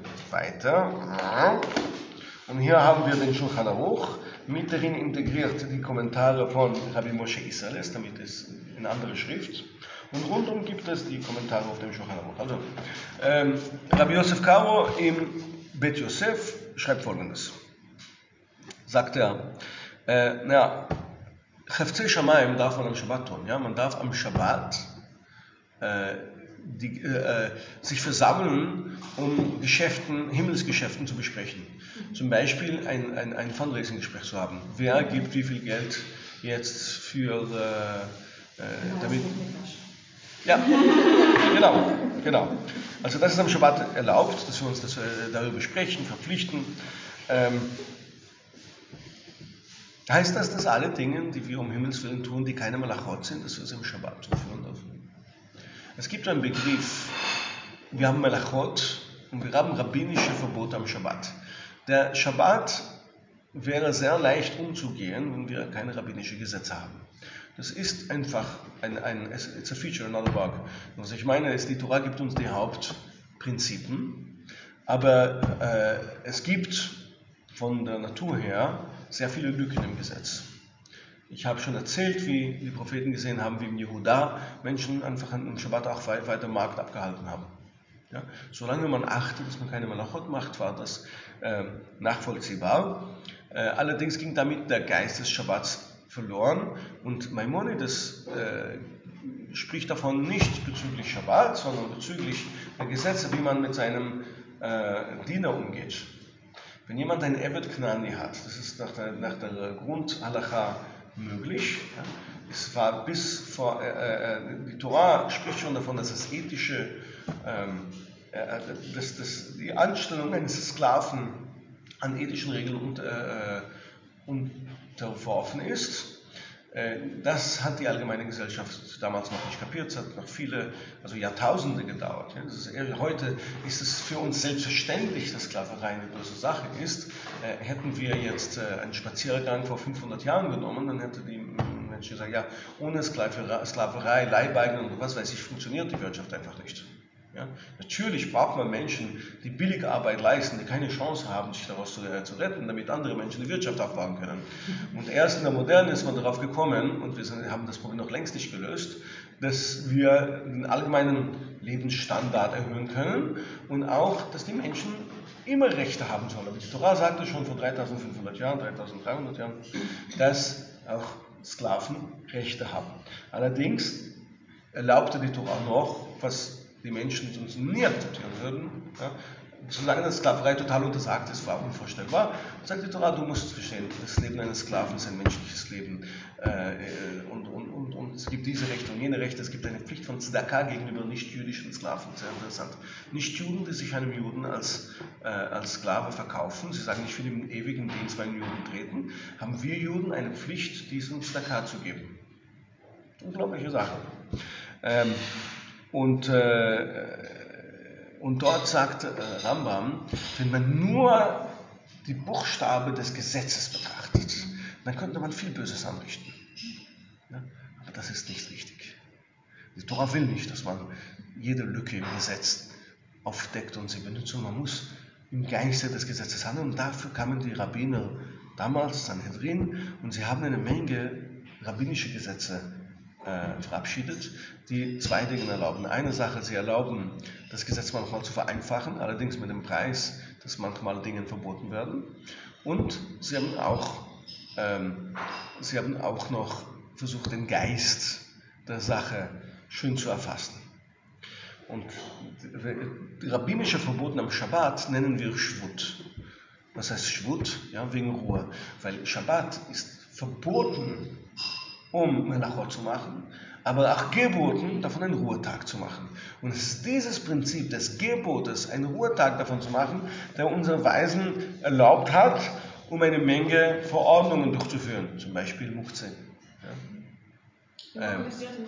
weiter. Und hier haben wir den Shulchan Aruch. Mit darin integriert die Kommentare von Rabbi Moshe Isserles, damit ist eine andere Schrift. Und rundum gibt es die Kommentare auf dem Shulchan Aruch. Also, ähm, Rabbi Yosef Karo im Bet Yosef schreibt Folgendes. Sagt er, äh, naja, Chafzei Shamayim darf man am Shabbat tun. Ja? Man darf am Shabbat äh, die, äh, sich versammeln, um Geschäften, Himmelsgeschäften zu besprechen. Zum Beispiel ein, ein, ein Fundraising-Gespräch zu haben. Wer gibt wie viel Geld jetzt für äh, damit? Ja, genau, genau. Also das ist am Shabbat erlaubt, dass wir uns das, äh, darüber sprechen, verpflichten. Ähm, heißt das, dass alle Dinge, die wir um Himmels Willen tun, die keine Malachot sind, dass wir sie im Shabbat durchführen dürfen? Es gibt einen Begriff, wir haben Malachot und wir haben rabbinische Verbote am Shabbat. Der Shabbat wäre sehr leicht umzugehen, wenn wir keine rabbinischen Gesetze haben. Das ist einfach ein, ein it's a feature, not a bug. Was ich meine ist, die Torah gibt uns die Hauptprinzipien, aber äh, es gibt von der Natur her sehr viele Lücken im Gesetz. Ich habe schon erzählt, wie die Propheten gesehen haben, wie im Jehuda Menschen einfach am Shabbat auch weiter Markt abgehalten haben. Ja? Solange man achtet, dass man keine Malachot macht, war das äh, nachvollziehbar. Äh, allerdings ging damit der Geist des Shabbats verloren und Maimonides äh, spricht davon nicht bezüglich Shabbat, sondern bezüglich der Gesetze, wie man mit seinem äh, Diener umgeht. Wenn jemand ein Evet Knani hat, das ist nach der, nach der Grundhalacha möglich. Ja. Es war bis vor, äh, äh, die Torah spricht schon davon, dass das ethische, ähm, äh, dass, dass die Anstellung eines Sklaven an ethischen Regeln und, äh, unterworfen ist. Äh, das hat die allgemeine Gesellschaft damals noch nicht kapiert. Es hat noch viele, also Jahrtausende gedauert. Ja. Das ist eher, heute ist es für uns selbstverständlich, dass Sklaverei eine böse Sache ist. Äh, hätten wir jetzt äh, einen Spaziergang vor fünfhundert Jahren genommen, dann hätte die Menschen gesagt, ja, ohne Sklaverei, Sklaverei Leibeigen und was weiß ich, funktioniert die Wirtschaft einfach nicht. Ja? Natürlich braucht man Menschen, die Billigarbeit leisten, die keine Chance haben, sich daraus zu, äh, zu retten, damit andere Menschen die Wirtschaft aufbauen können. Und erst in der Moderne ist man darauf gekommen, und wir sind, haben das Problem noch längst nicht gelöst, dass wir den allgemeinen Lebensstandard erhöhen können und auch, dass die Menschen immer Rechte haben sollen. Aber die Torah sagte schon vor dreitausendfünfhundert Jahren, dreitausenddreihundert Jahren, dass auch Sklaven Rechte haben. Allerdings erlaubte die Torah noch, was die Menschen sonst nie akzeptieren würden. Ja. Solange das Sklaverei total untersagt ist, war unvorstellbar. Sagt die Torah, du musst verstehen, das Leben eines Sklaven ist ein menschliches Leben. Äh, und, und, und, und es gibt diese Rechte und jene Rechte. Es gibt eine Pflicht von Tzedakah gegenüber nicht-jüdischen Sklaven. Sehr interessant. Nicht-Juden, die sich einem Juden als, äh, als Sklave verkaufen, sie sagen, ich will im ewigen Dienst meinen Juden treten, haben wir Juden eine Pflicht, diesen Tzedakah zu geben. Unglaubliche Sache. Ähm, und, äh, und dort sagt äh, Rambam, wenn man nur die Buchstabe des Gesetzes betrachtet, dann könnte man viel Böses anrichten. Ja? Aber das ist nicht richtig. Die Tora will nicht, dass man jede Lücke im Gesetz aufdeckt und sie benutzt. Und man muss im Geiste des Gesetzes handeln. Und dafür kamen die Rabbiner damals, Sanhedrin, und sie haben eine Menge rabbinische Gesetze äh, verabschiedet, die zwei Dinge erlauben. Eine Sache, sie erlauben, das Gesetz manchmal zu vereinfachen, allerdings mit dem Preis, dass manchmal Dinge verboten werden. Und sie haben auch, ähm, sie haben auch noch versucht, den Geist der Sache schön zu erfassen. Und die rabbinische Verboten am Schabbat nennen wir Schwut. Was heißt Schwut? Ja, wegen Ruhe. Weil Schabbat ist verboten, um Melachot zu machen, aber auch geboten, davon einen Ruhetag zu machen. Und es ist dieses Prinzip des Gebotes, einen Ruhetag davon zu machen, der unsere Weisen erlaubt hat, um eine Menge Verordnungen durchzuführen. Zum Beispiel Muktzeh. Ja. Ähm,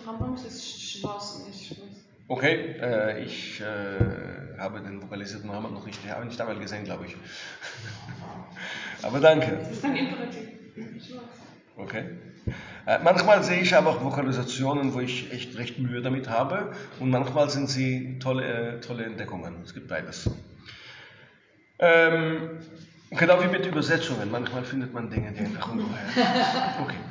Okay, äh, ich äh, habe den vokalisierten Rambam noch nicht, habe ich nicht einmal gesehen, glaube ich. Aber danke. Das ist ein Imperativ. Okay. Äh, manchmal sehe ich aber auch Vokalisationen, wo ich echt recht Mühe damit habe, und manchmal sind sie tolle, äh, tolle Entdeckungen. Es gibt beides. Ähm, genau wie mit Übersetzungen. Manchmal findet man Dinge, die einfach ungeheuer sind. Okay.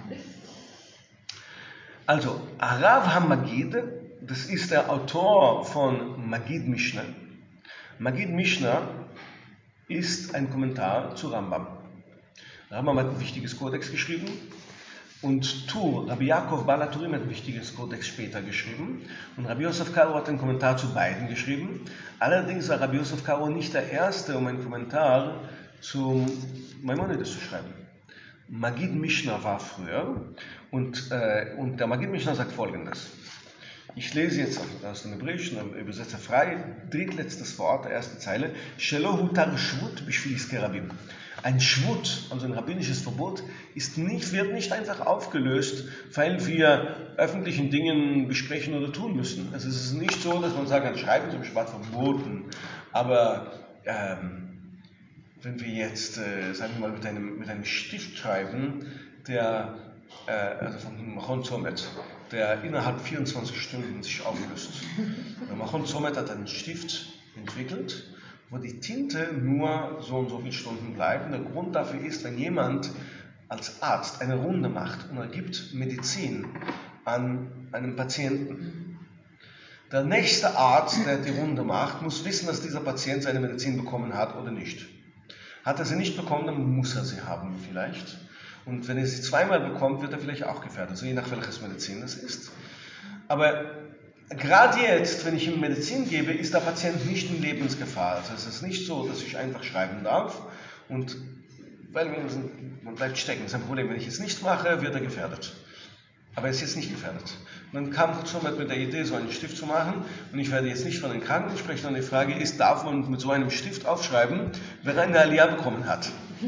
Also, Arav HaMagid, das ist der Autor von Magid Mishnah. Magid Mishnah ist ein Kommentar zu Rambam. Rambam hat ein wichtiges Kodex geschrieben und Tur, Rabbi Yaakov Baal HaTurim hat ein wichtiges Kodex später geschrieben und Rabbi Yosef Karo hat einen Kommentar zu beiden geschrieben. Allerdings war Rabbi Yosef Karo nicht der Erste, um einen Kommentar zu Maimonides zu schreiben. Magid Mishnah war früher und, äh, und der Magid Mishnah sagt Folgendes. Ich lese jetzt aus dem Hebräischen, übersetze frei, drittletztes Wort, der erste Zeile. Shelo hutar shvut bishvil iskei rabim. Ein Schwut, also ein rabbinisches Verbot, ist nicht, wird nicht einfach aufgelöst, weil wir öffentlichen Dingen besprechen oder tun müssen. Also es ist nicht so, dass man sagt, ein Schreiben ist im Schabbat verboten, aber ähm, wenn wir jetzt, äh, sagen wir mal, mit einem, mit einem Stift schreiben, der, äh, also von Machon Zomet, der innerhalb vierundzwanzig Stunden sich auflöst. Der Machon Zomet hat einen Stift entwickelt, wo die Tinte nur so und so viele Stunden bleibt. Und der Grund dafür ist, wenn jemand als Arzt eine Runde macht und er gibt Medizin an einen Patienten, der nächste Arzt, der die Runde macht, muss wissen, dass dieser Patient seine Medizin bekommen hat oder nicht. Hat er sie nicht bekommen, dann muss er sie haben vielleicht. Und wenn er sie zweimal bekommt, wird er vielleicht auch gefährdet, also je nach welches Medizin das ist. Aber gerade jetzt, wenn ich ihm Medizin gebe, ist der Patient nicht in Lebensgefahr. Also es ist nicht so, dass ich einfach schreiben darf und weil man bleibt stecken. Das ist ein Problem. Wenn ich es nicht mache, wird er gefährdet. Aber er ist jetzt nicht gefährdet. Und dann kam somit mit der Idee, so einen Stift zu machen. Und ich werde jetzt nicht von den Kranken sprechen, sondern die Frage ist, darf man mit so einem Stift aufschreiben, wer eine Aliyah bekommen hat?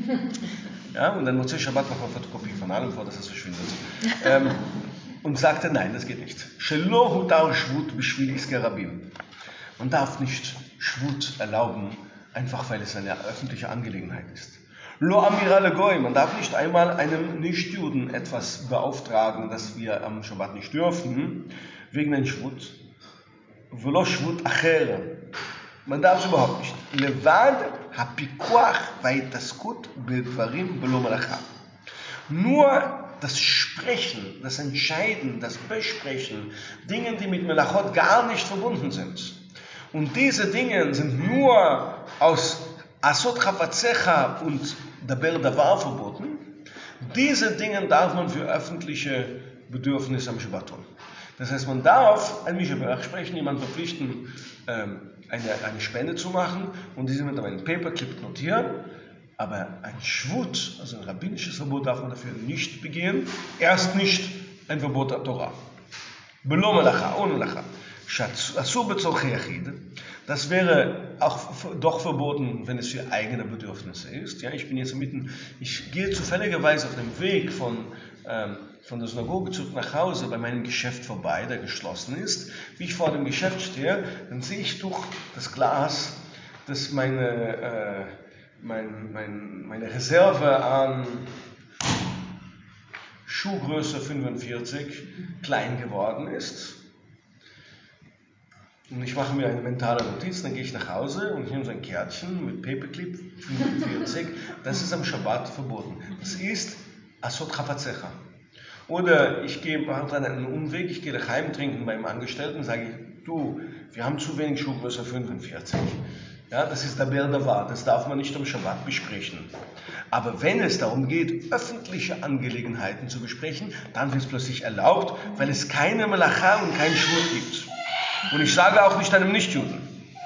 Ja, und dann Mozei Shabbat macht man Fotokopie von allem vor, dass es verschwindet. ähm, und sagte, nein, das geht nicht. Shelo hutar shvut bishvil iskei rabim. Man darf nicht Schwut erlauben, einfach weil es eine öffentliche Angelegenheit ist. Lo amira legoy, man darf nicht einmal einem Nichtjuden etwas beauftragen, das wir am Shabbat nicht dürfen, wegen einem Schwut. Velo shvut acher. Man darf es überhaupt nicht. Levad hapikuach va'itaskut bedvarim belo malacha. Nur das Sprechen, das Entscheiden, das Besprechen, Dinge, die mit Melachot gar nicht verbunden sind. Und diese Dinge sind nur aus Asot Chavatzecha und Daber Davar verboten. Diese Dinge darf man für öffentliche Bedürfnisse am Shabbat tun. Das heißt, man darf ein Mishabach sprechen, jemanden verpflichten, ähm, eine, eine Spende zu machen und diese mit einem Paperclip notieren. Aber ein Schwut, also ein rabbinisches Verbot, darf man dafür nicht begehen. Erst nicht ein Verbot der Torah. Belo melacha, ohne Lacha. Asur bezoche yachid. Das wäre auch doch verboten, wenn es für eigene Bedürfnisse ist. Ja, ich bin jetzt mitten, ich gehe zufälligerweise auf dem Weg von, ähm, von der Synagoge zurück nach Hause bei meinem Geschäft vorbei, der geschlossen ist. Wie ich vor dem Geschäft stehe, dann sehe ich durch das Glas, dass meine, äh, mein, mein, meine Reserve an Schuhgröße fünfundvierzig klein geworden ist. Und ich mache mir eine mentale Notiz, dann gehe ich nach Hause und ich nehme so ein Kärtchen mit Paperclip fünfundvierzig. Das ist am Schabbat verboten. Das ist Asot Chafatzecha. Oder ich gehe mache dann einen Umweg, ich gehe nach Heim trinken beim Angestellten und sage, du, wir haben zu wenig Schuhgröße fünfundvierzig. Ja, das ist der Ber Davar, das darf man nicht am Schabbat besprechen. Aber wenn es darum geht, öffentliche Angelegenheiten zu besprechen, dann wird es plötzlich erlaubt, weil es keine Melacha und keinen Schwur gibt. Und ich sage auch nicht einem Nichtjuden.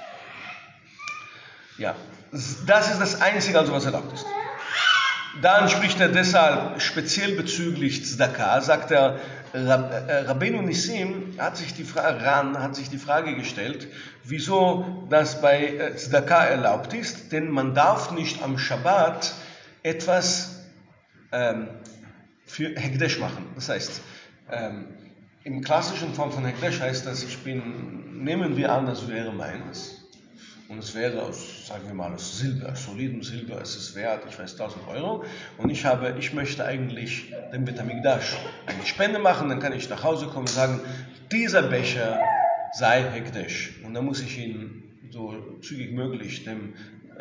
Ja, das ist das Einzige, also was erlaubt ist. Dann spricht er deshalb speziell bezüglich Tzedakah, sagt er, Rabbeinu Nissim hat sich die Frage, Ran hat sich die Frage gestellt, wieso das bei Tzedakah erlaubt ist, denn man darf nicht am Schabbat etwas ähm, für Hekdesh machen. Das heißt, ähm, im klassischen Form von Hekdesh heißt das, ich bin, nehmen wir an, das wäre meines. Und es wäre aus, sagen wir mal, aus Silber, aus solidem Silber, es ist wert, ich weiß, tausend Euro. Und ich habe, ich möchte eigentlich dem Bet HaMikdash eine Spende machen, dann kann ich nach Hause kommen und sagen, dieser Becher sei Hekdesh. Und dann muss ich ihn so zügig möglich dem, äh,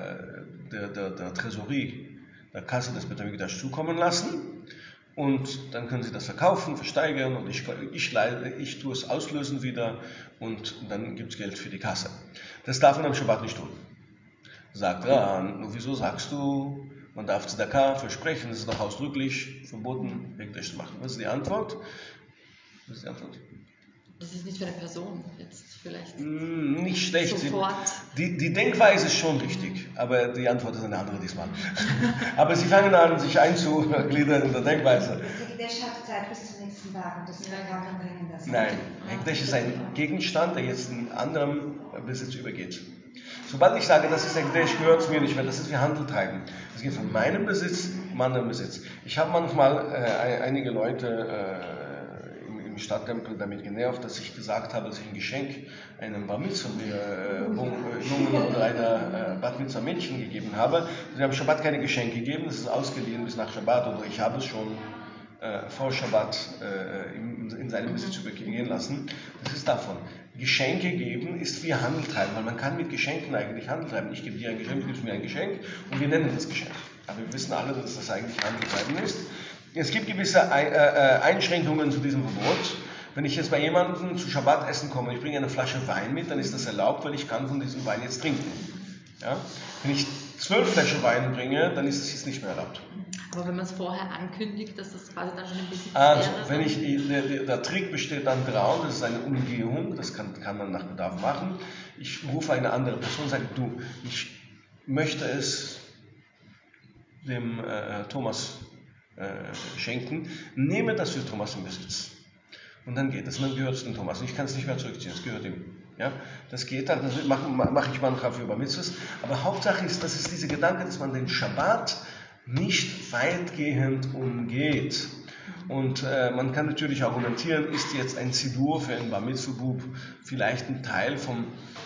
der, der, der Tresorie, der Kasse des Bet HaMikdash zukommen lassen. Und dann können Sie das verkaufen, versteigern und ich, ich, ich tue es auslösen wieder und dann gibt es Geld für die Kasse. Das darf man am Schabbat nicht tun. Sagt Ran, nur wieso sagst du, man darf Tzedakah versprechen, es ist doch ausdrücklich verboten, Hekdesh zu machen. Was ist die Antwort? Was ist die Antwort? Das ist nicht für eine Person jetzt vielleicht. Mm, nicht schlecht. Sofort. Die, die Denkweise ist schon richtig, aber die Antwort ist eine andere diesmal. Aber sie fangen an, sich einzugliedern in der Denkweise. Hekdesh hat Zeit bis zum nächsten Tag und das Tzedakah kann bringen das. Nein, Hekdesh ist ein Gegenstand, der jetzt in anderem Besitz übergeht. Sobald ich sage, das ist Hekdesh, gehört es mir nicht mehr, das ist wie Handel treiben. Das geht von meinem Besitz in anderen Besitz. Ich habe manchmal äh, einige Leute äh, Stadttempel damit genervt, dass ich gesagt habe, dass ich ein Geschenk einem Bar Mitzvah äh, Jungen oder einer äh, Bat Mitzvah Mädchen gegeben habe. Sie haben Shabbat keine Geschenke gegeben, das ist ausgeliehen bis nach Shabbat oder ich habe es schon äh, vor Shabbat äh, in, in seinem Besitz übergehen lassen. Das ist davon. Geschenke geben ist wie Handel treiben, weil man kann mit Geschenken eigentlich Handel treiben. Ich gebe dir ein Geschenk, du gibst mir ein Geschenk und wir nennen das Geschenk. Aber wir wissen alle, dass das eigentlich Handel treiben ist. Es gibt gewisse Einschränkungen zu diesem Verbot. Wenn ich jetzt bei jemandem zu Schabbat essen komme und ich bringe eine Flasche Wein mit, dann ist das erlaubt, weil ich kann von diesem Wein jetzt trinken. Ja? Wenn ich zwölf Flaschen Wein bringe, dann ist es jetzt nicht mehr erlaubt. Aber wenn man es vorher ankündigt, dass das quasi dann schon ein bisschen Also, wenn ich, der, der, der Trick besteht dann daran, das ist eine Umgehung, das kann, kann man nach Bedarf machen. Ich rufe eine andere Person und sage, du, ich möchte es dem äh, Thomas Äh, schenken, nehme das für Thomas in Besitz. Und dann geht es, dann gehört es dem Thomas. Ich kann es nicht mehr zurückziehen, es gehört ihm. Ja? Das geht dann, das mache mach ich manchmal für Bar Mitzvahs. Aber Hauptsache ist, das ist dieser Gedanke, dass man den Schabbat nicht weitgehend umgeht. Und äh, man kann natürlich argumentieren, ist jetzt ein Sidur für einen Bar Mitzvah-Bub vielleicht ein Teil vom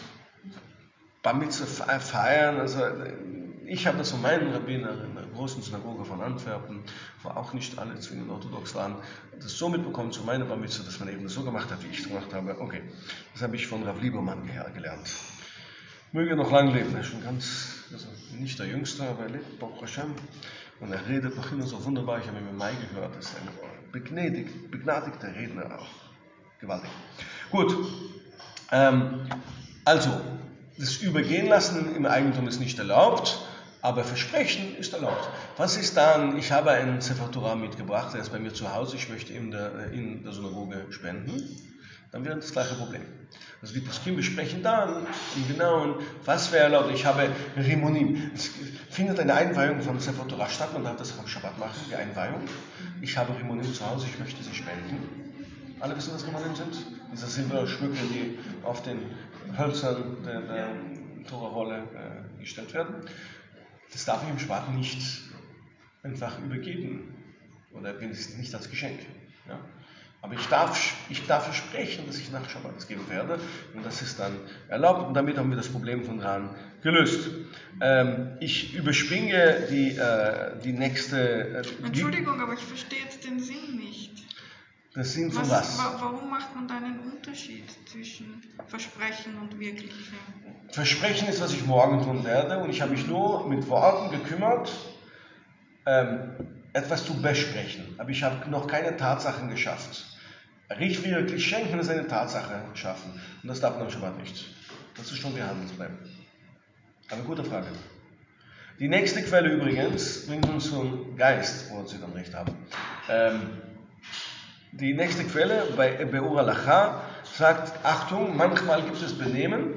Bar Mitzvah feiern, also ich habe das von meinen Rabbinern in der großen Synagoge von Antwerpen, wo auch nicht alle zwingend orthodox waren, das so mitbekommen zu meiner Bar Mitzvah, dass man eben das so gemacht hat, wie ich es gemacht habe. Okay, das habe ich von Rav Liebermann gelernt. Möge noch lang leben, er ist schon ganz, also nicht der Jüngste, aber er lebt, Baruch Hashem, und er redet noch immer so wunderbar. Ich habe ihn im Mai gehört, das ist ein begnadigt, begnadigter Redner auch. Gewaltig. Gut, ähm, also, das Übergehen lassen im Eigentum ist nicht erlaubt, aber Versprechen ist erlaubt. Was ist dann, ich habe einen Sefer Torah mitgebracht, der ist bei mir zu Hause, ich möchte ihm der, in der Synagoge spenden, dann wäre das gleiche Problem. Also die Poskim besprechen dann im Genauen, was wäre erlaubt. Ich habe Rimonim. Es findet eine Einweihung von Sefer Torah statt, man darf das auch am Schabbat machen, die Einweihung. Ich habe Rimonim zu Hause, ich möchte sie spenden. Alle wissen, was Rimonim sind? Diese Silberschmücke, die auf den Hölzern der, der Torahrolle äh, gestellt werden. Das darf ich im Schabbat nicht einfach übergeben. oder nicht als Geschenk. Ja? Aber ich darf, ich darf versprechen, dass ich nach Schabbat es geben werde und das ist dann erlaubt und damit haben wir das Problem von Ran gelöst. Ähm, ich überspringe die, äh, die nächste... Äh, Entschuldigung, aber ich verstehe jetzt den Sinn nicht. Der Sinn von was? was? Wa warum macht man da einen Unterschied zwischen Versprechen und Wirkliche? Versprechen ist, was ich morgen tun werde und ich habe mich nur mit Worten gekümmert, ähm, etwas zu besprechen. Aber ich habe noch keine Tatsachen geschafft. Richtig wirklich schenken ist eine Tatsache schaffen und das darf man schon mal nicht. Das ist schon die Handelsbleiben. Eine gute Frage. Die nächste Quelle übrigens bringt uns zum Geist, wo Sie dann recht haben. Ähm, die nächste Quelle bei Beur Halacha sagt, Achtung, manchmal gibt es Benehmen,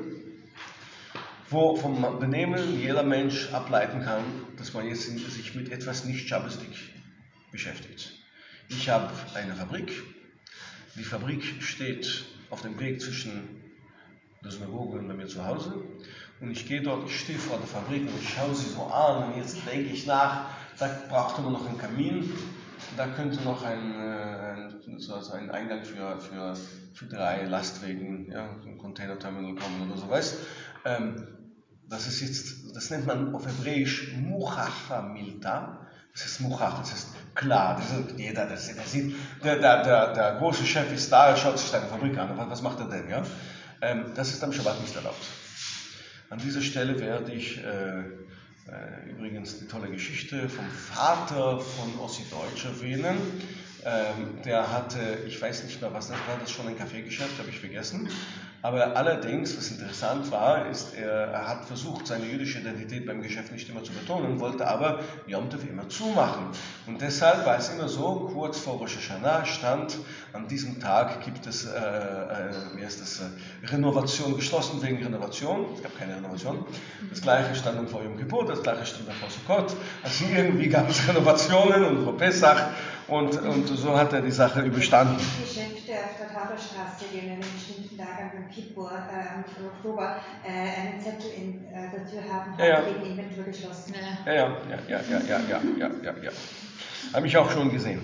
wo vom Benehmen jeder Mensch ableiten kann, dass man jetzt sich mit etwas nicht schabbesdig beschäftigt. Ich habe eine Fabrik. Die Fabrik steht auf dem Weg zwischen der Synagoge und bei mir zu Hause. Und ich gehe dort, ich stehe vor der Fabrik und ich schaue sie so an und jetzt denke ich nach, da braucht man noch einen Kamin, da könnte noch ein, ein, also ein Eingang für, für, für drei Lastwagen, ja, ein Containerterminal kommen oder so, weißt. Ähm, das ist jetzt, das nennt man auf Hebräisch Muchacha Milta. Das ist Muchach, das ist klar, das ist, jeder, der sieht, der, der, der, der große Chef ist da, er schaut sich seine Fabrik an, was macht er denn? Ja? Ähm, das ist am Schabbat nicht erlaubt. An dieser Stelle werde ich äh, äh, übrigens die tolle Geschichte vom Vater von Ossi Deutsch erwähnen. Ähm, der hatte, ich weiß nicht mehr, was das war, das schon ein Kaffeegeschäft, habe ich vergessen. Aber allerdings, was interessant war, ist, er, er hat versucht, seine jüdische Identität beim Geschäft nicht immer zu betonen, wollte aber Yom Tov immer zumachen. Und deshalb war es immer so, kurz vor Rosh Hashanah stand, an diesem Tag gibt es, äh, äh, wie heißt das, äh, Renovation, geschlossen wegen Renovation. Es gab keine Renovation. Das gleiche stand dann vor Yom Kippur, das gleiche stand dann vor Sukkot. Also irgendwie gab es Renovationen und vor Pesach. Und, und so hat er die Sache überstanden. Die Geschäfte auf der Tatorstraße, die an einem bestimmten Tag am Kippur, äh, am Oktober, äh, einen Zettel in äh, der Tür haben, ja, ja. wegen Inventur geschlossen. Ja, ja, ja, ja, ja, ja, ja, ja, ja, ja. Habe ich auch schon gesehen.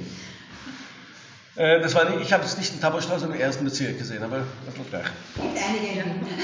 Äh, das war nicht, ich habe es nicht in Taborstraße im ersten Bezirk gesehen, aber das wird gleich. Einige.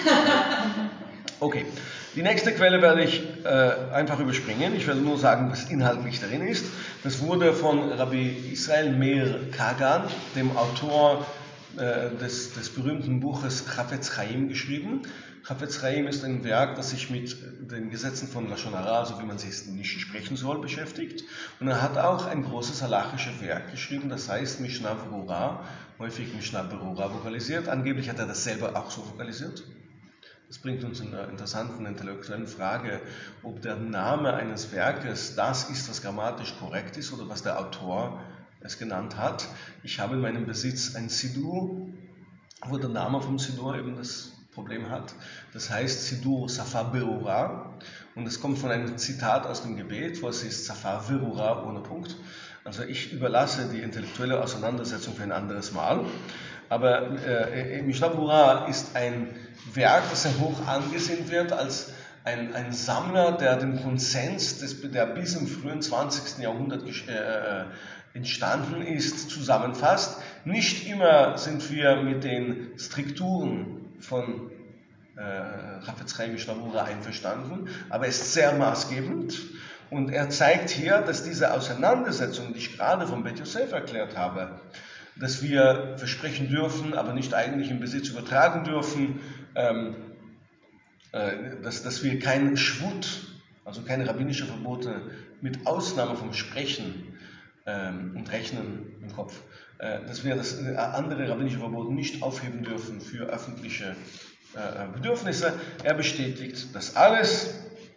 Okay, die nächste Quelle werde ich äh, einfach überspringen. Ich werde nur sagen, was inhaltlich darin ist. Das wurde von Rabbi Israel Meir Kagan, dem Autor äh, des, des berühmten Buches Chafetz Chaim, geschrieben. Chafetz Chaim ist ein Werk, das sich mit den Gesetzen von Lashon Hara, so wie man sie nicht sprechen soll, beschäftigt. Und er hat auch ein großes halachisches Werk geschrieben, das heißt Mishnah Berurah, häufig Mishnah Berurah vokalisiert. Angeblich hat er das selber auch so vokalisiert. Das bringt uns in einer interessanten intellektuellen Frage, ob der Name eines Werkes das ist, was grammatisch korrekt ist oder was der Autor es genannt hat. Ich habe in meinem Besitz ein Sidur, wo der Name vom Sidur eben das Problem hat. Das heißt Sidur Safar Berurah und es kommt von einem Zitat aus dem Gebet, wo es ist Safar Berurah ohne Punkt. Also ich überlasse die intellektuelle Auseinandersetzung für ein anderes Mal. Aber äh, Mishnah Berurah ist ein Werk, das sehr hoch angesehen wird als ein, ein Sammler, der den Konsens, des, der bis im frühen zwanzigsten Jahrhundert äh, entstanden ist, zusammenfasst. Nicht immer sind wir mit den Strukturen von äh, Chafetz Chaim Mishnah Berurah einverstanden, aber er ist sehr maßgebend. Und er zeigt hier, dass diese Auseinandersetzung, die ich gerade von Bet Yosef erklärt habe, dass wir versprechen dürfen, aber nicht eigentlich in Besitz übertragen dürfen, ähm, äh, dass, dass wir keinen Schwut, also keine rabbinische Verbote, mit Ausnahme vom Sprechen ähm, und Rechnen im Kopf, äh, dass wir das äh, andere rabbinische Verbot nicht aufheben dürfen für öffentliche äh, Bedürfnisse. Er bestätigt das alles.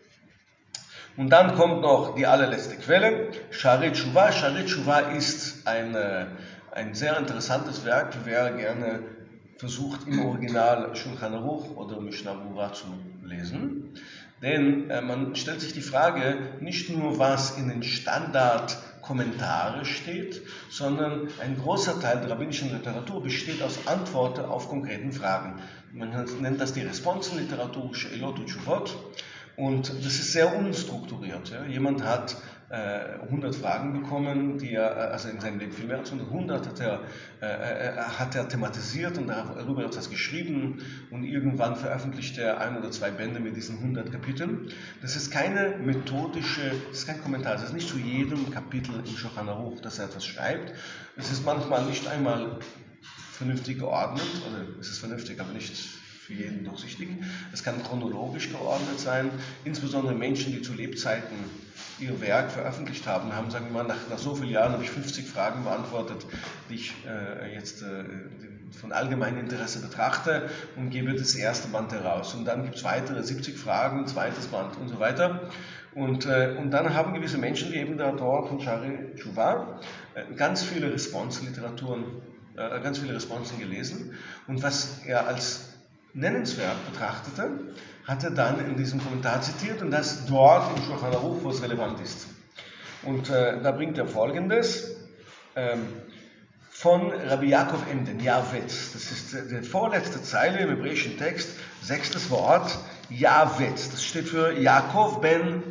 Und dann kommt noch die allerletzte Quelle, Sha'arei Teshuvah. Sha'arei Teshuvah ist eine ein sehr interessantes Werk, wer gerne versucht, im Original Shulchan Aruch oder Mishnah Berurah zu lesen. Denn äh, man stellt sich die Frage, nicht nur was in den Standardkommentaren steht, sondern ein großer Teil der rabbinischen Literatur besteht aus Antworten auf konkreten Fragen. Man nennt das die Responsenliteratur, She'elot und Teshuvot. Und das ist sehr unstrukturiert. Ja. Jemand hat hundert Fragen bekommen, die er, also in seinem Leben viel mehr als hundert hat er, äh, hat er thematisiert und darüber etwas geschrieben und irgendwann veröffentlicht er ein oder zwei Bände mit diesen hundert Kapiteln. Das ist keine methodische, das ist kein Kommentar, es ist nicht zu jedem Kapitel im Shulchan Aruch, dass er etwas schreibt. Es ist manchmal nicht einmal vernünftig geordnet, oder es ist vernünftig, aber nicht für jeden durchsichtig. Es kann chronologisch geordnet sein, insbesondere Menschen, die zu Lebzeiten ihr Werk veröffentlicht haben, haben, sagen wir mal, nach, nach so vielen Jahren habe ich fünfzig Fragen beantwortet, die ich äh, jetzt äh, von allgemeinem Interesse betrachte und gebe das erste Band heraus. Und dann gibt es weitere siebzig Fragen, zweites Band und so weiter. Und, äh, und dann haben gewisse Menschen, wie eben der Autor von Shari Tshuva, äh, ganz viele Response-Literaturen, äh, ganz viele Responsen gelesen. Und was er als nennenswert betrachtete, hat er dann in diesem Kommentar zitiert und das dort im Shulchan Aruch, wo es relevant ist. Und äh, da bringt er Folgendes ähm, von Rabbi Yaakov Emden, Yavet. Das ist äh, die vorletzte Zeile im hebräischen Text, sechstes Wort, Yavet. Das steht für Yaakov ben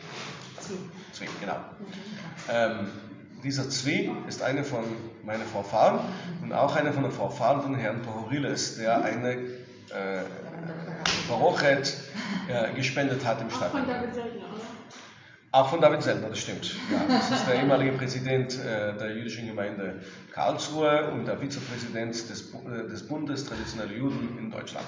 Zvi, genau. Ähm, dieser Zvi ist eine von meinen Vorfahren und auch einer von den Vorfahren von Herrn Pohoriles, der eine Äh, Barochet äh, gespendet hat im Stadt. Auch von David Seltner, oder? Auch von David Seltner, das stimmt. Ja, das ist der ehemalige Präsident äh, der jüdischen Gemeinde Karlsruhe und der Vizepräsident des, äh, des Bundes traditioneller Juden in Deutschland.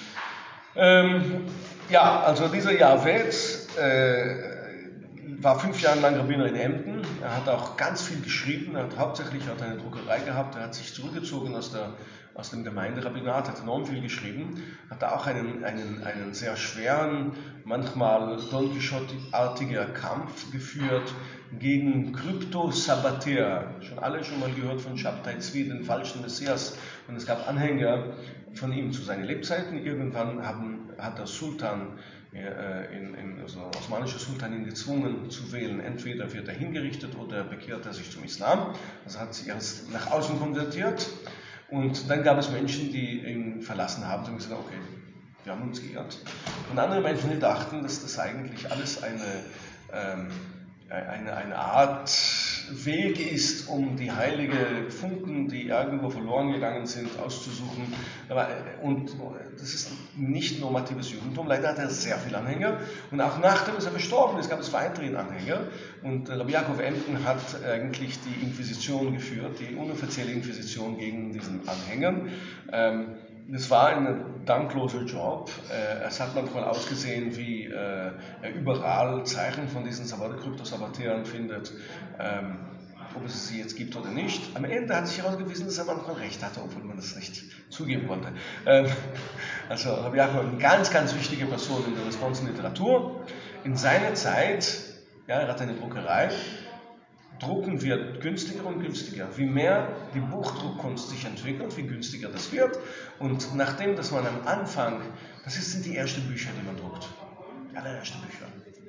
Ähm, ja, also dieser Yavet äh, war fünf Jahre lang Rabbiner in Emden. Er hat auch ganz viel geschrieben. Er hat hauptsächlich hat eine Druckerei gehabt. Er hat sich zurückgezogen aus, der, aus dem Gemeinderabbinat, hat enorm viel geschrieben. Hat auch einen, einen, einen sehr schweren, manchmal Don Quixote-artiger Kampf geführt gegen Krypto-Sabbatäer. Schon alle schon mal gehört von Shabtai Tzvi, den falschen Messias. Und es gab Anhänger von ihm zu seinen Lebzeiten. Irgendwann haben, hat der Sultan In, in, also osmanische Sultan ihn gezwungen zu wählen. Entweder wird er hingerichtet oder bekehrt er sich zum Islam. Also hat sich erst nach außen konvertiert. Und dann gab es Menschen, die ihn verlassen haben und gesagt, okay, wir haben uns geirrt. Und andere Menschen, die dachten, dass das eigentlich alles eine, ähm, eine, eine Art Weg ist, um die heilige Funken, die irgendwo verloren gegangen sind, auszusuchen. Aber, und das ist nicht normatives Judentum. Leider hat er sehr viele Anhänger. Und auch nachdem er verstorben ist, gab es weiterhin Anhänger. Und Rabbi Yaakov Emden hat eigentlich die Inquisition geführt, die unoffizielle Inquisition gegen diesen Anhängern. Ähm, Das war ein dankloser Job. Es hat manchmal ausgesehen, wie er überall Zeichen von diesen Kryptosabbatären findet, ob es sie jetzt gibt oder nicht. Am Ende hat sich herausgewiesen, dass er manchmal recht hatte, obwohl man das nicht zugeben wollte. Also Rabbi Yaakov, eine ganz, ganz wichtige Person in der Responsen-Literatur. In seiner Zeit, ja, er hat eine Druckerei, Drucken wird günstiger und günstiger. Wie mehr die Buchdruckkunst sich entwickelt, wie günstiger das wird. Und nachdem, dass man am Anfang, das sind die ersten Bücher, die man druckt. Die allerersten Bücher.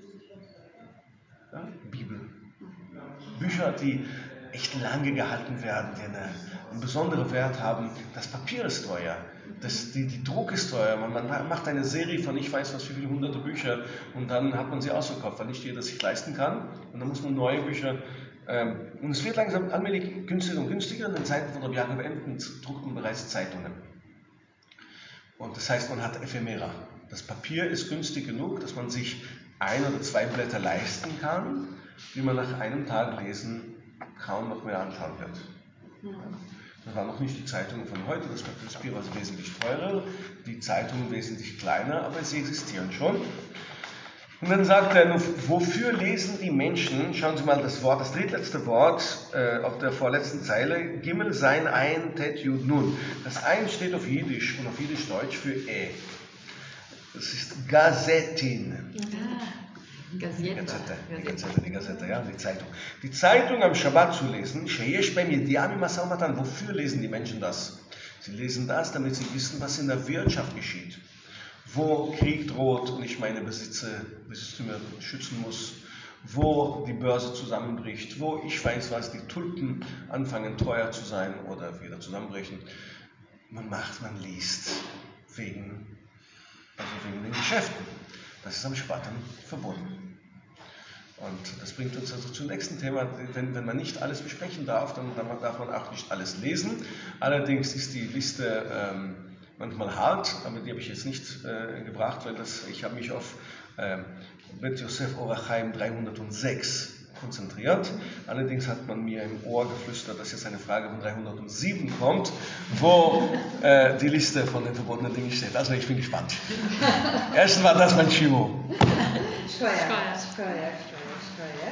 Ja? Bibel. Bücher, die echt lange gehalten werden, die eine, einen besonderen Wert haben. Das Papier ist teuer. Das, die, die Druck ist teuer. Man, man macht eine Serie von ich weiß was, wie viele hunderte Bücher und dann hat man sie ausverkauft, weil nicht jeder sich leisten kann. Und dann muss man neue Bücher. Ähm, und es wird langsam allmählich günstiger und günstiger. In den Zeiten von Rabbi Yaakov Emden druckt man bereits Zeitungen. Und das heißt, man hat Ephemera. Das Papier ist günstig genug, dass man sich ein oder zwei Blätter leisten kann, die man nach einem Tag lesen kaum noch mehr anschauen wird. Das waren noch nicht die Zeitungen von heute, das Papier war wesentlich teurer, die Zeitungen wesentlich kleiner, aber sie existieren schon. Und dann sagt er, wofür lesen die Menschen, schauen Sie mal das Wort, das drittletzte Wort äh, auf der vorletzten Zeile, Gimel sein ein Tet Jud Nun. Das ein steht auf Jiddisch und auf Jiddisch-Deutsch für E. Das ist Gazettin. Ah, Gazette. Gazette, die Gazette, die Gazette, ja, die Zeitung. Die Zeitung am Schabbat zu lesen, wofür lesen die Menschen das? Sie lesen das, damit sie wissen, was in der Wirtschaft geschieht. Wo Krieg droht und ich meine Besitze, Besitztümer schützen muss, wo die Börse zusammenbricht, wo ich weiß was, die Tulpen anfangen teuer zu sein oder wieder zusammenbrechen. Man macht, man liest wegen, also wegen den Geschäften. Das ist am Shabbat verboten. Und das bringt uns also zum nächsten Thema. Wenn, wenn man nicht alles besprechen darf, dann, dann darf man auch nicht alles lesen. Allerdings ist die Liste ähm, manchmal hart, aber die habe ich jetzt nicht äh, gebracht, weil das, ich habe mich auf äh, Bet Yosef Orach Chaim dreihundertsechs konzentriert. Allerdings hat man mir im Ohr geflüstert, dass jetzt eine Frage von dreihundertsieben kommt, wo äh, die Liste von den verbotenen Dingen steht. Also ich bin gespannt. Erstens war das mein Shiur. Steuer, Steuer, Steuer, Steuer.